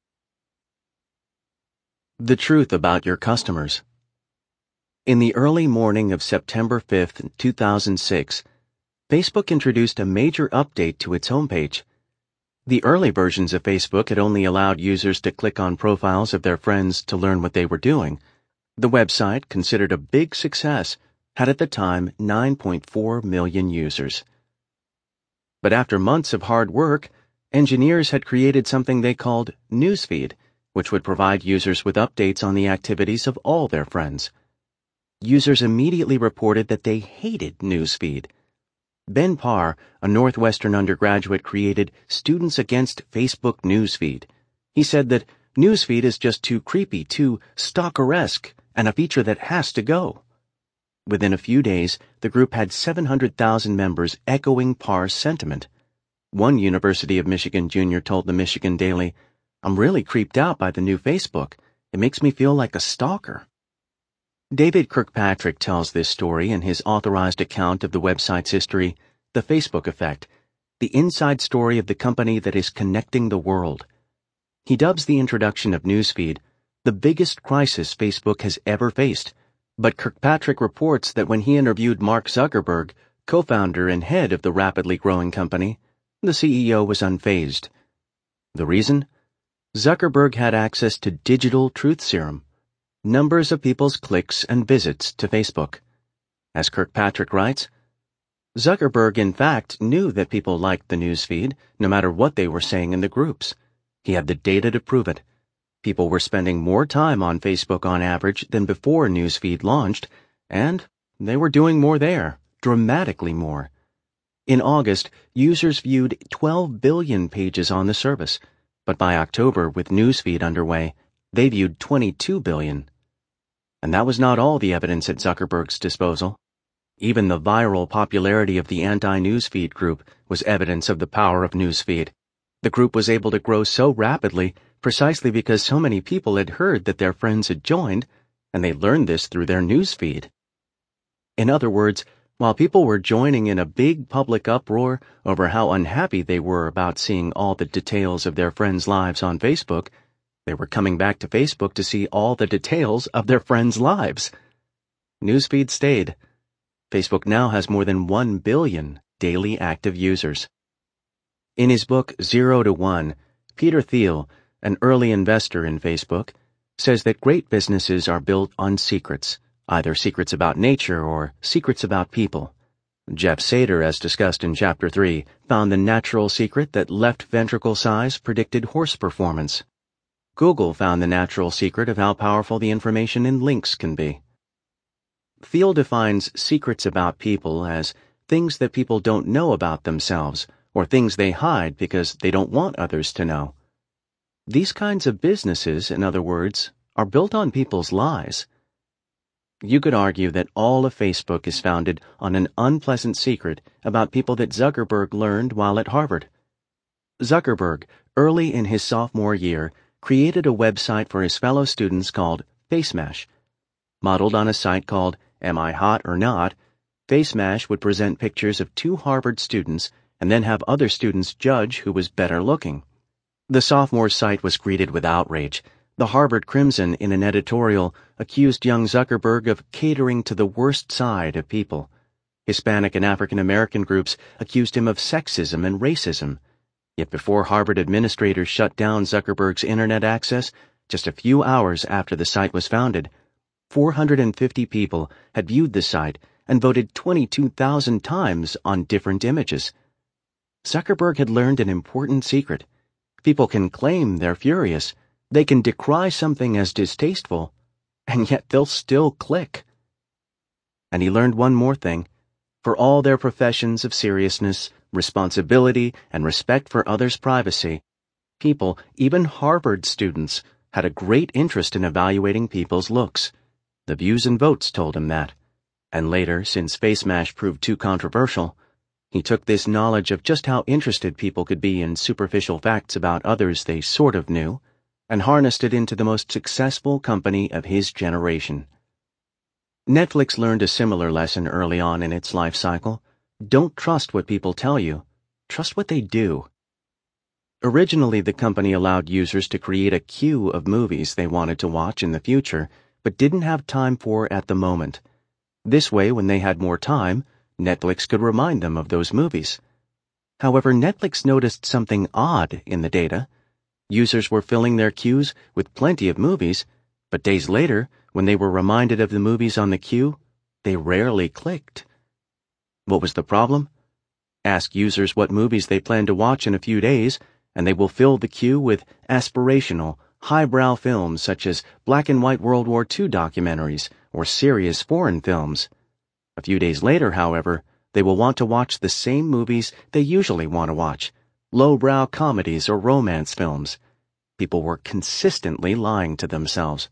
The truth about your customers. In the early morning of September fifth, two thousand six, Facebook introduced a major update to its homepage. The early versions of Facebook had only allowed users to click on profiles of their friends to learn what they were doing. The website, considered a big success, had at the time nine point four million users. But after months of hard work, engineers had created something they called Newsfeed, which would provide users with updates on the activities of all their friends. Users immediately reported that they hated Newsfeed. Ben Parr, a Northwestern undergraduate, created Students Against Facebook Newsfeed. He said that Newsfeed is just too creepy, too stalkeresque, and a feature that has to go. Within a few days, the group had seven hundred thousand members echoing Parr's sentiment. One University of Michigan junior told the Michigan Daily, "I'm really creeped out by the new Facebook. It makes me feel like a stalker." David Kirkpatrick tells this story in his authorized account of the website's history, The Facebook Effect, the inside story of the company that is connecting the world. He dubs the introduction of Newsfeed the biggest crisis Facebook has ever faced, but Kirkpatrick reports that when he interviewed Mark Zuckerberg, co-founder and head of the rapidly growing company, the C E O was unfazed. The reason? Zuckerberg had access to digital truth serum, numbers of people's clicks and visits to Facebook. As Kirkpatrick writes, Zuckerberg, in fact, knew that people liked the newsfeed, no matter what they were saying in the groups. He had the data to prove it. People were spending more time on Facebook on average than before newsfeed launched, and they were doing more there, dramatically more. In August, users viewed twelve billion pages on the service, but by October, with newsfeed underway, they viewed twenty-two billion. And that was not all the evidence at Zuckerberg's disposal. Even the viral popularity of the anti-newsfeed group was evidence of the power of newsfeed. The group was able to grow so rapidly precisely because so many people had heard that their friends had joined, and they learned this through their newsfeed. In other words, while people were joining in a big public uproar over how unhappy they were about seeing all the details of their friends' lives on Facebook, they were coming back to Facebook to see all the details of their friends' lives. Newsfeed stayed. Facebook now has more than one billion daily active users. In his book Zero to One, Peter Thiel, an early investor in Facebook, says that great businesses are built on secrets, either secrets about nature or secrets about people. Jeff Sater, as discussed in Chapter three, found the natural secret that left ventricle size predicted horse performance. Google found the natural secret of how powerful the information in links can be. Thiel defines secrets about people as things that people don't know about themselves, or things they hide because they don't want others to know. These kinds of businesses, in other words, are built on people's lies. You could argue that all of Facebook is founded on an unpleasant secret about people that Zuckerberg learned while at Harvard. Zuckerberg, early in his sophomore year, created a website for his fellow students called FaceMash. Modeled on a site called Am I Hot or Not, FaceMash would present pictures of two Harvard students and then have other students judge who was better looking. The sophomore site was greeted with outrage. The Harvard Crimson, in an editorial, accused young Zuckerberg of catering to the worst side of people. Hispanic and African American groups accused him of sexism and racism. Yet before Harvard administrators shut down Zuckerberg's internet access, just a few hours after the site was founded, four hundred fifty people had viewed the site and voted twenty-two thousand times on different images. Zuckerberg had learned an important secret. People can claim they're furious, they can decry something as distasteful, and yet they'll still click. And he learned one more thing. For all their professions of seriousness, responsibility, and respect for others' privacy, people, even Harvard students, had a great interest in evaluating people's looks. The views and votes told him that. And later, since FaceMash proved too controversial, he took this knowledge of just how interested people could be in superficial facts about others they sort of knew, and harnessed it into the most successful company of his generation. Netflix learned a similar lesson early on in its life cycle. Don't trust what people tell you. Trust what they do. Originally, the company allowed users to create a queue of movies they wanted to watch in the future, but didn't have time for at the moment. This way, when they had more time, Netflix could remind them of those movies. However, Netflix noticed something odd in the data. Users were filling their queues with plenty of movies, but days later, when they were reminded of the movies on the queue, they rarely clicked. What was the problem? Ask users what movies they plan to watch in a few days, and they will fill the queue with aspirational, highbrow films such as black and white World War Two documentaries or serious foreign films. A few days later, however, they will want to watch the same movies they usually want to watch, lowbrow comedies or romance films. People were consistently lying to themselves.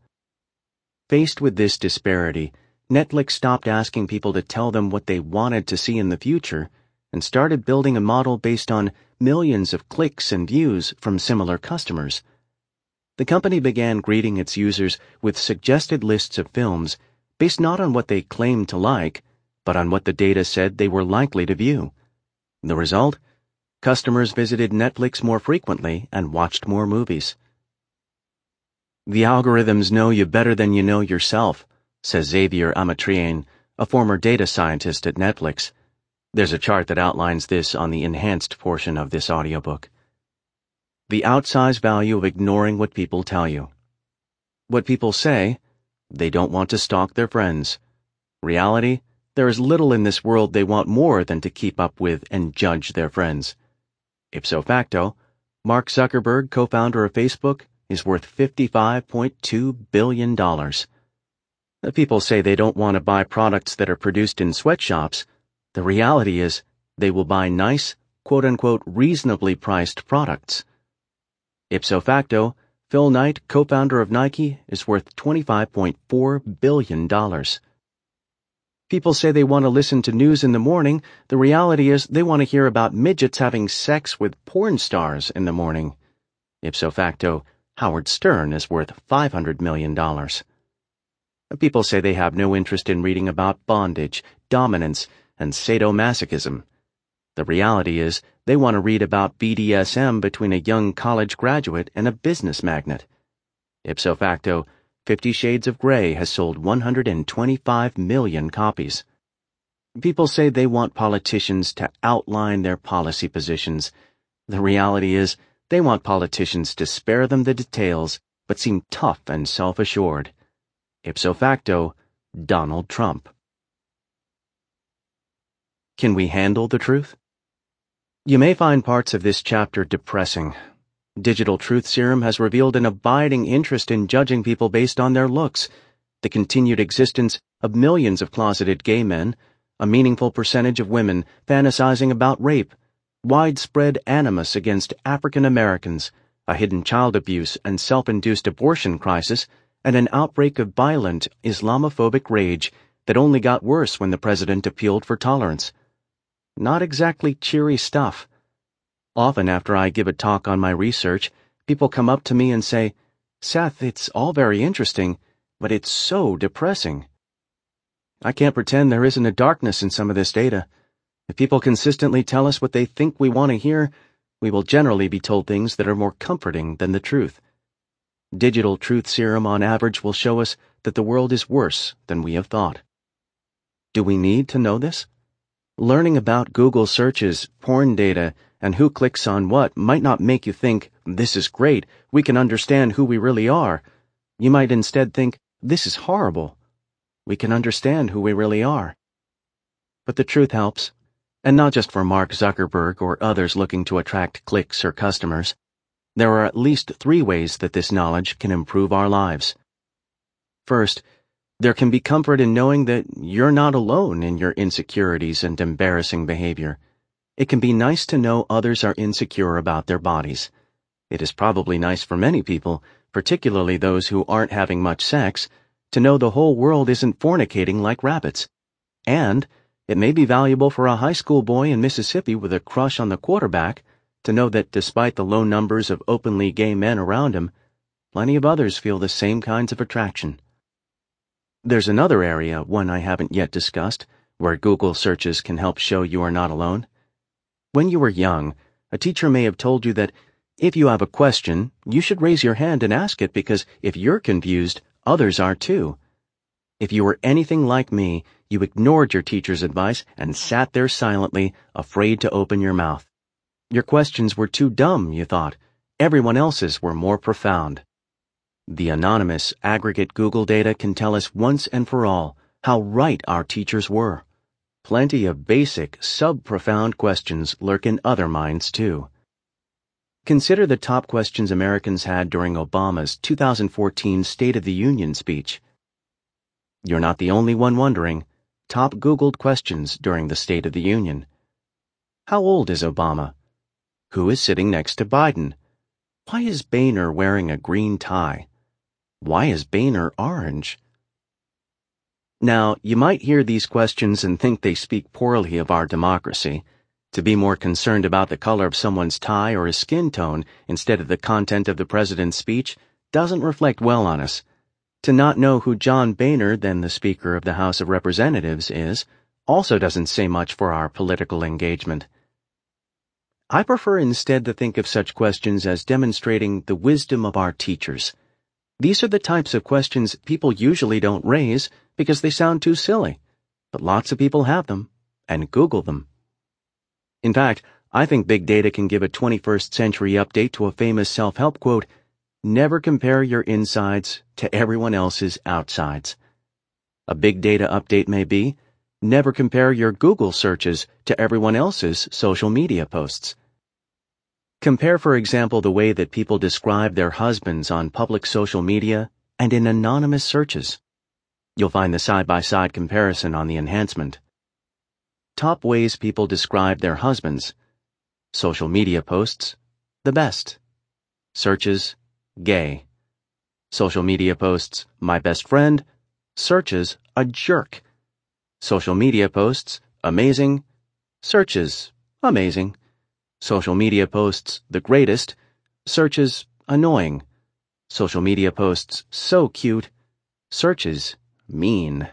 Faced with this disparity, Netflix stopped asking people to tell them what they wanted to see in the future and started building a model based on millions of clicks and views from similar customers. The company began greeting its users with suggested lists of films based not on what they claimed to like, but on what the data said they were likely to view. The result? Customers visited Netflix more frequently and watched more movies. The algorithms know you better than you know yourself, says Xavier Amatriane, a former data scientist at Netflix. There's a chart that outlines this on the enhanced portion of this audiobook. The outsized value of ignoring what people tell you. What people say, they don't want to stalk their friends. Reality, There is little in this world they want more than to keep up with and judge their friends. Ipso facto, Mark Zuckerberg, co-founder of Facebook, is worth fifty-five point two billion dollars. The people say they don't want to buy products that are produced in sweatshops. The reality is they will buy nice, quote-unquote, reasonably priced products. Ipso facto, Phil Knight, co-founder of Nike, is worth twenty-five point four billion dollars. People say they want to listen to news in the morning. The reality is they want to hear about midgets having sex with porn stars in the morning. Ipso facto, Howard Stern is worth five hundred million dollars. People say they have no interest in reading about bondage, dominance, and sadomasochism. The reality is they want to read about B D S M between a young college graduate and a business magnate. Ipso facto, Fifty Shades of Grey has sold one hundred twenty-five million copies. People say they want politicians to outline their policy positions. The reality is they want politicians to spare them the details but seem tough and self-assured. Ipso facto, Donald Trump. Can we handle the truth? You may find parts of this chapter depressing. Digital Truth Serum has revealed an abiding interest in judging people based on their looks, the continued existence of millions of closeted gay men, a meaningful percentage of women fantasizing about rape, widespread animus against African Americans, a hidden child abuse and self-induced abortion crisis, and an outbreak of violent Islamophobic rage that only got worse when the president appealed for tolerance. Not exactly cheery stuff. Often after I give a talk on my research, people come up to me and say, "Seth, it's all very interesting, but it's so depressing." I can't pretend there isn't a darkness in some of this data. If people consistently tell us what they think we want to hear, we will generally be told things that are more comforting than the truth. Digital Truth Serum on average will show us that the world is worse than we have thought. Do we need to know this? Learning about Google searches, porn data, and who clicks on what might not make you think, "This is great, we can understand who we really are." You might instead think, "This is horrible. We can understand who we really are." But the truth helps, and not just for Mark Zuckerberg or others looking to attract clicks or customers. There are at least three ways that this knowledge can improve our lives. First, there can be comfort in knowing that you're not alone in your insecurities and embarrassing behavior. It can be nice to know others are insecure about their bodies. It is probably nice for many people, particularly those who aren't having much sex, to know the whole world isn't fornicating like rabbits. And it may be valuable for a high school boy in Mississippi with a crush on the quarterback to know that despite the low numbers of openly gay men around him, plenty of others feel the same kinds of attraction. There's another area, one I haven't yet discussed, where Google searches can help show you are not alone. When you were young, a teacher may have told you that if you have a question, you should raise your hand and ask it because if you're confused, others are too. If you were anything like me, you ignored your teacher's advice and sat there silently, afraid to open your mouth. Your questions were too dumb, you thought. Everyone else's were more profound. The anonymous, aggregate Google data can tell us once and for all how right our teachers were. Plenty of basic, sub-profound questions lurk in other minds, too. Consider the top questions Americans had during Obama's two thousand fourteen State of the Union speech. You're not the only one wondering. Top Googled questions during the State of the Union. How old is Obama? Who is sitting next to Biden? Why is Boehner wearing a green tie? Why is Boehner orange? Now, you might hear these questions and think they speak poorly of our democracy. To be more concerned about the color of someone's tie or his skin tone instead of the content of the president's speech doesn't reflect well on us. To not know who John Boehner, then the Speaker of the House of Representatives, is, also doesn't say much for our political engagement. I prefer instead to think of such questions as demonstrating the wisdom of our teachers. These are the types of questions people usually don't raise because they sound too silly, but lots of people have them, and Google them. In fact, I think big data can give a twenty-first century update to a famous self-help quote, "Never compare your insides to everyone else's outsides." A big data update may be, Never compare your Google searches to everyone else's social media posts. Compare, for example, the way that people describe their husbands on public social media and in anonymous searches. You'll find the side-by-side comparison on the enhancement. Top ways people describe their husbands. Social media posts, the best. Searches, gay. Social media posts, my best friend. Searches, a jerk. Social media posts, amazing. Searches, amazing. Social media posts, the greatest. Searches, annoying. Social media posts, so cute. Searches, mean.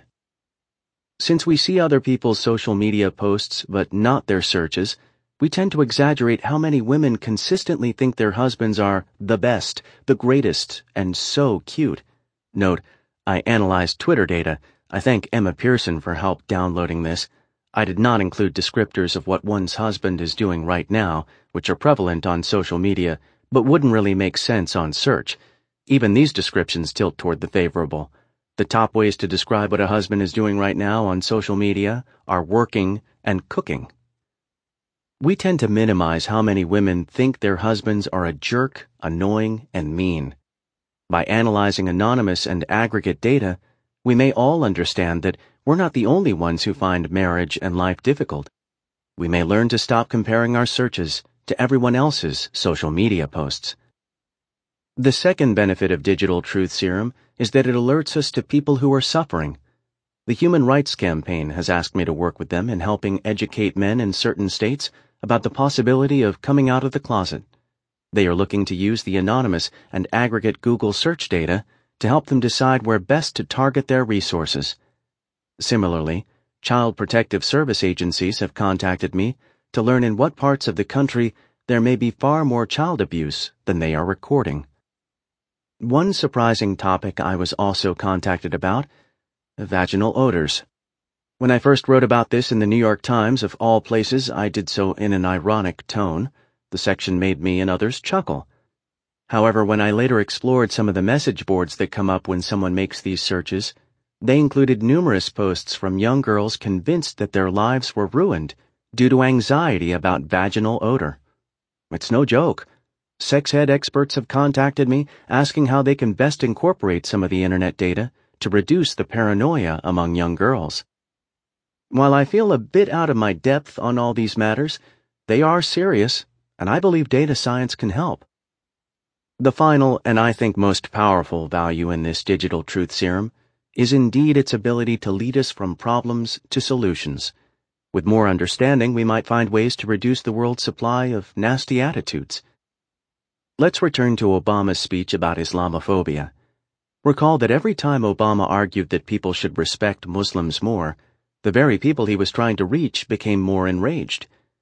Since we see other people's social media posts but not their searches, we tend to exaggerate how many women consistently think their husbands are the best, the greatest, and so cute. Note, I analyzed Twitter data. I thank Emma Pearson for help downloading this. I did not include descriptors of what one's husband is doing right now, which are prevalent on social media, but wouldn't really make sense on search. Even these descriptions tilt toward the favorable. The top ways to describe what a husband is doing right now on social media are working and cooking. We tend to minimize how many women think their husbands are a jerk, annoying, and mean. By analyzing anonymous and aggregate data, we may all understand that we're not the only ones who find marriage and life difficult. We may learn to stop comparing our searches to everyone else's social media posts. The second benefit of Digital Truth Serum is that it alerts us to people who are suffering. The Human Rights Campaign has asked me to work with them in helping educate men in certain states about the possibility of coming out of the closet. They are looking to use the anonymous and aggregate Google search data to help them decide where best to target their resources. Similarly, Child Protective Service agencies have contacted me to learn in what parts of the country there may be far more child abuse than they are recording. One surprising topic I was also contacted about: vaginal odors. When I first wrote about this in the New York Times, of all places, I did so in an ironic tone. The section made me and others chuckle. However, when I later explored some of the message boards that come up when someone makes these searches, they included numerous posts from young girls convinced that their lives were ruined due to anxiety about vaginal odor. It's no joke. Sex ed experts have contacted me asking how they can best incorporate some of the internet data to reduce the paranoia among young girls. While I feel a bit out of my depth on all these matters, they are serious, and I believe data science can help. The final, and I think most powerful, value in this Digital Truth Serum is indeed its ability to lead us from problems to solutions. With more understanding, we might find ways to reduce the world's supply of nasty attitudes. Let's return to Obama's speech about Islamophobia. Recall that every time Obama argued that people should respect Muslims more, the very people he was trying to reach became more enraged.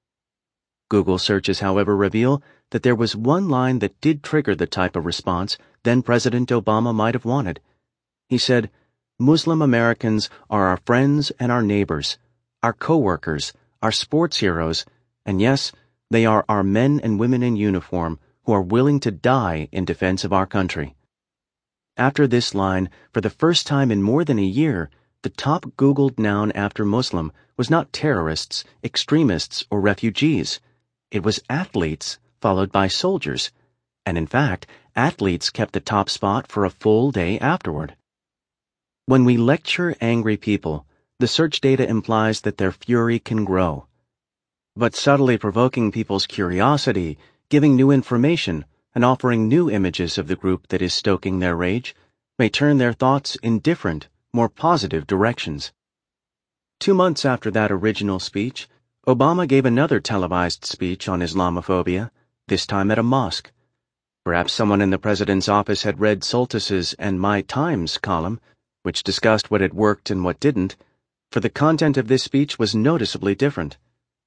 Google searches, however, reveal that there was one line that did trigger the type of response then President Obama might have wanted. He said, "Muslim Americans are our friends and our neighbors, our co-workers, our sports heroes, and yes, they are our men and women in uniform who are willing to die in defense of our country." After this line, for the first time in more than a year, the top Googled noun after Muslim was not terrorists, extremists, or refugees. It was athletes, followed by soldiers. And in fact, athletes kept the top spot for a full day afterward. When we lecture angry people, the search data implies that their fury can grow. But subtly provoking people's curiosity, giving new information, and offering new images of the group that is stoking their rage may turn their thoughts in different, more positive directions. Two months after that original speech, Obama gave another televised speech on Islamophobia, this time at a mosque. Perhaps someone in the president's office had read Soltis's and My Times column, which discussed what had worked and what didn't, for the content of this speech was noticeably different.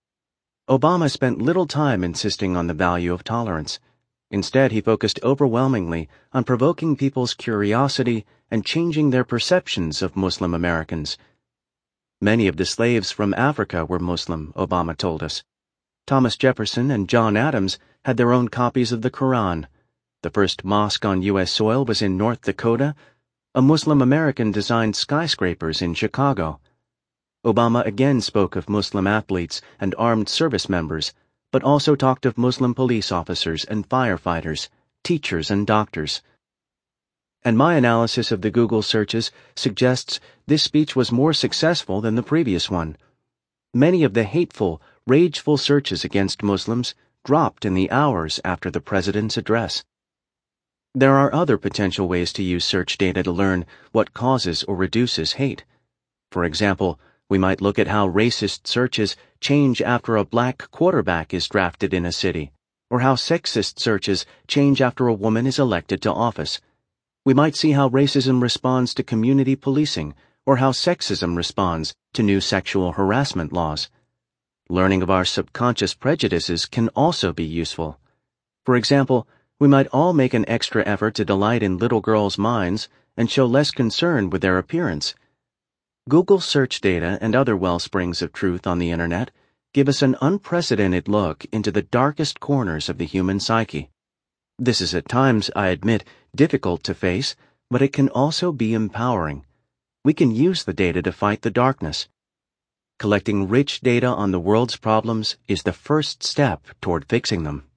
Obama spent little time insisting on the value of tolerance. Instead, he focused overwhelmingly on provoking people's curiosity and changing their perceptions of Muslim Americans. Many of the slaves from Africa were Muslim, Obama told us. Thomas Jefferson and John Adams had their own copies of the Quran. The first mosque on U S soil was in North Dakota. A Muslim American designed skyscrapers in Chicago. Obama again spoke of Muslim athletes and armed service members, but also talked of Muslim police officers and firefighters, teachers and doctors. And my analysis of the Google searches suggests this speech was more successful than the previous one. Many of the hateful, rageful searches against Muslims dropped in the hours after the president's address. There are other potential ways to use search data to learn what causes or reduces hate. For example, we might look at how racist searches change after a black quarterback is drafted in a city, or how sexist searches change after a woman is elected to office. We might see how racism responds to community policing, or how sexism responds to new sexual harassment laws. Learning of our subconscious prejudices can also be useful. For example, we might all make an extra effort to delight in little girls' minds and show less concern with their appearance. Google search data and other wellsprings of truth on the internet give us an unprecedented look into the darkest corners of the human psyche. This is at times, I admit, difficult to face, but it can also be empowering. We can use the data to fight the darkness. Collecting rich data on the world's problems is the first step toward fixing them.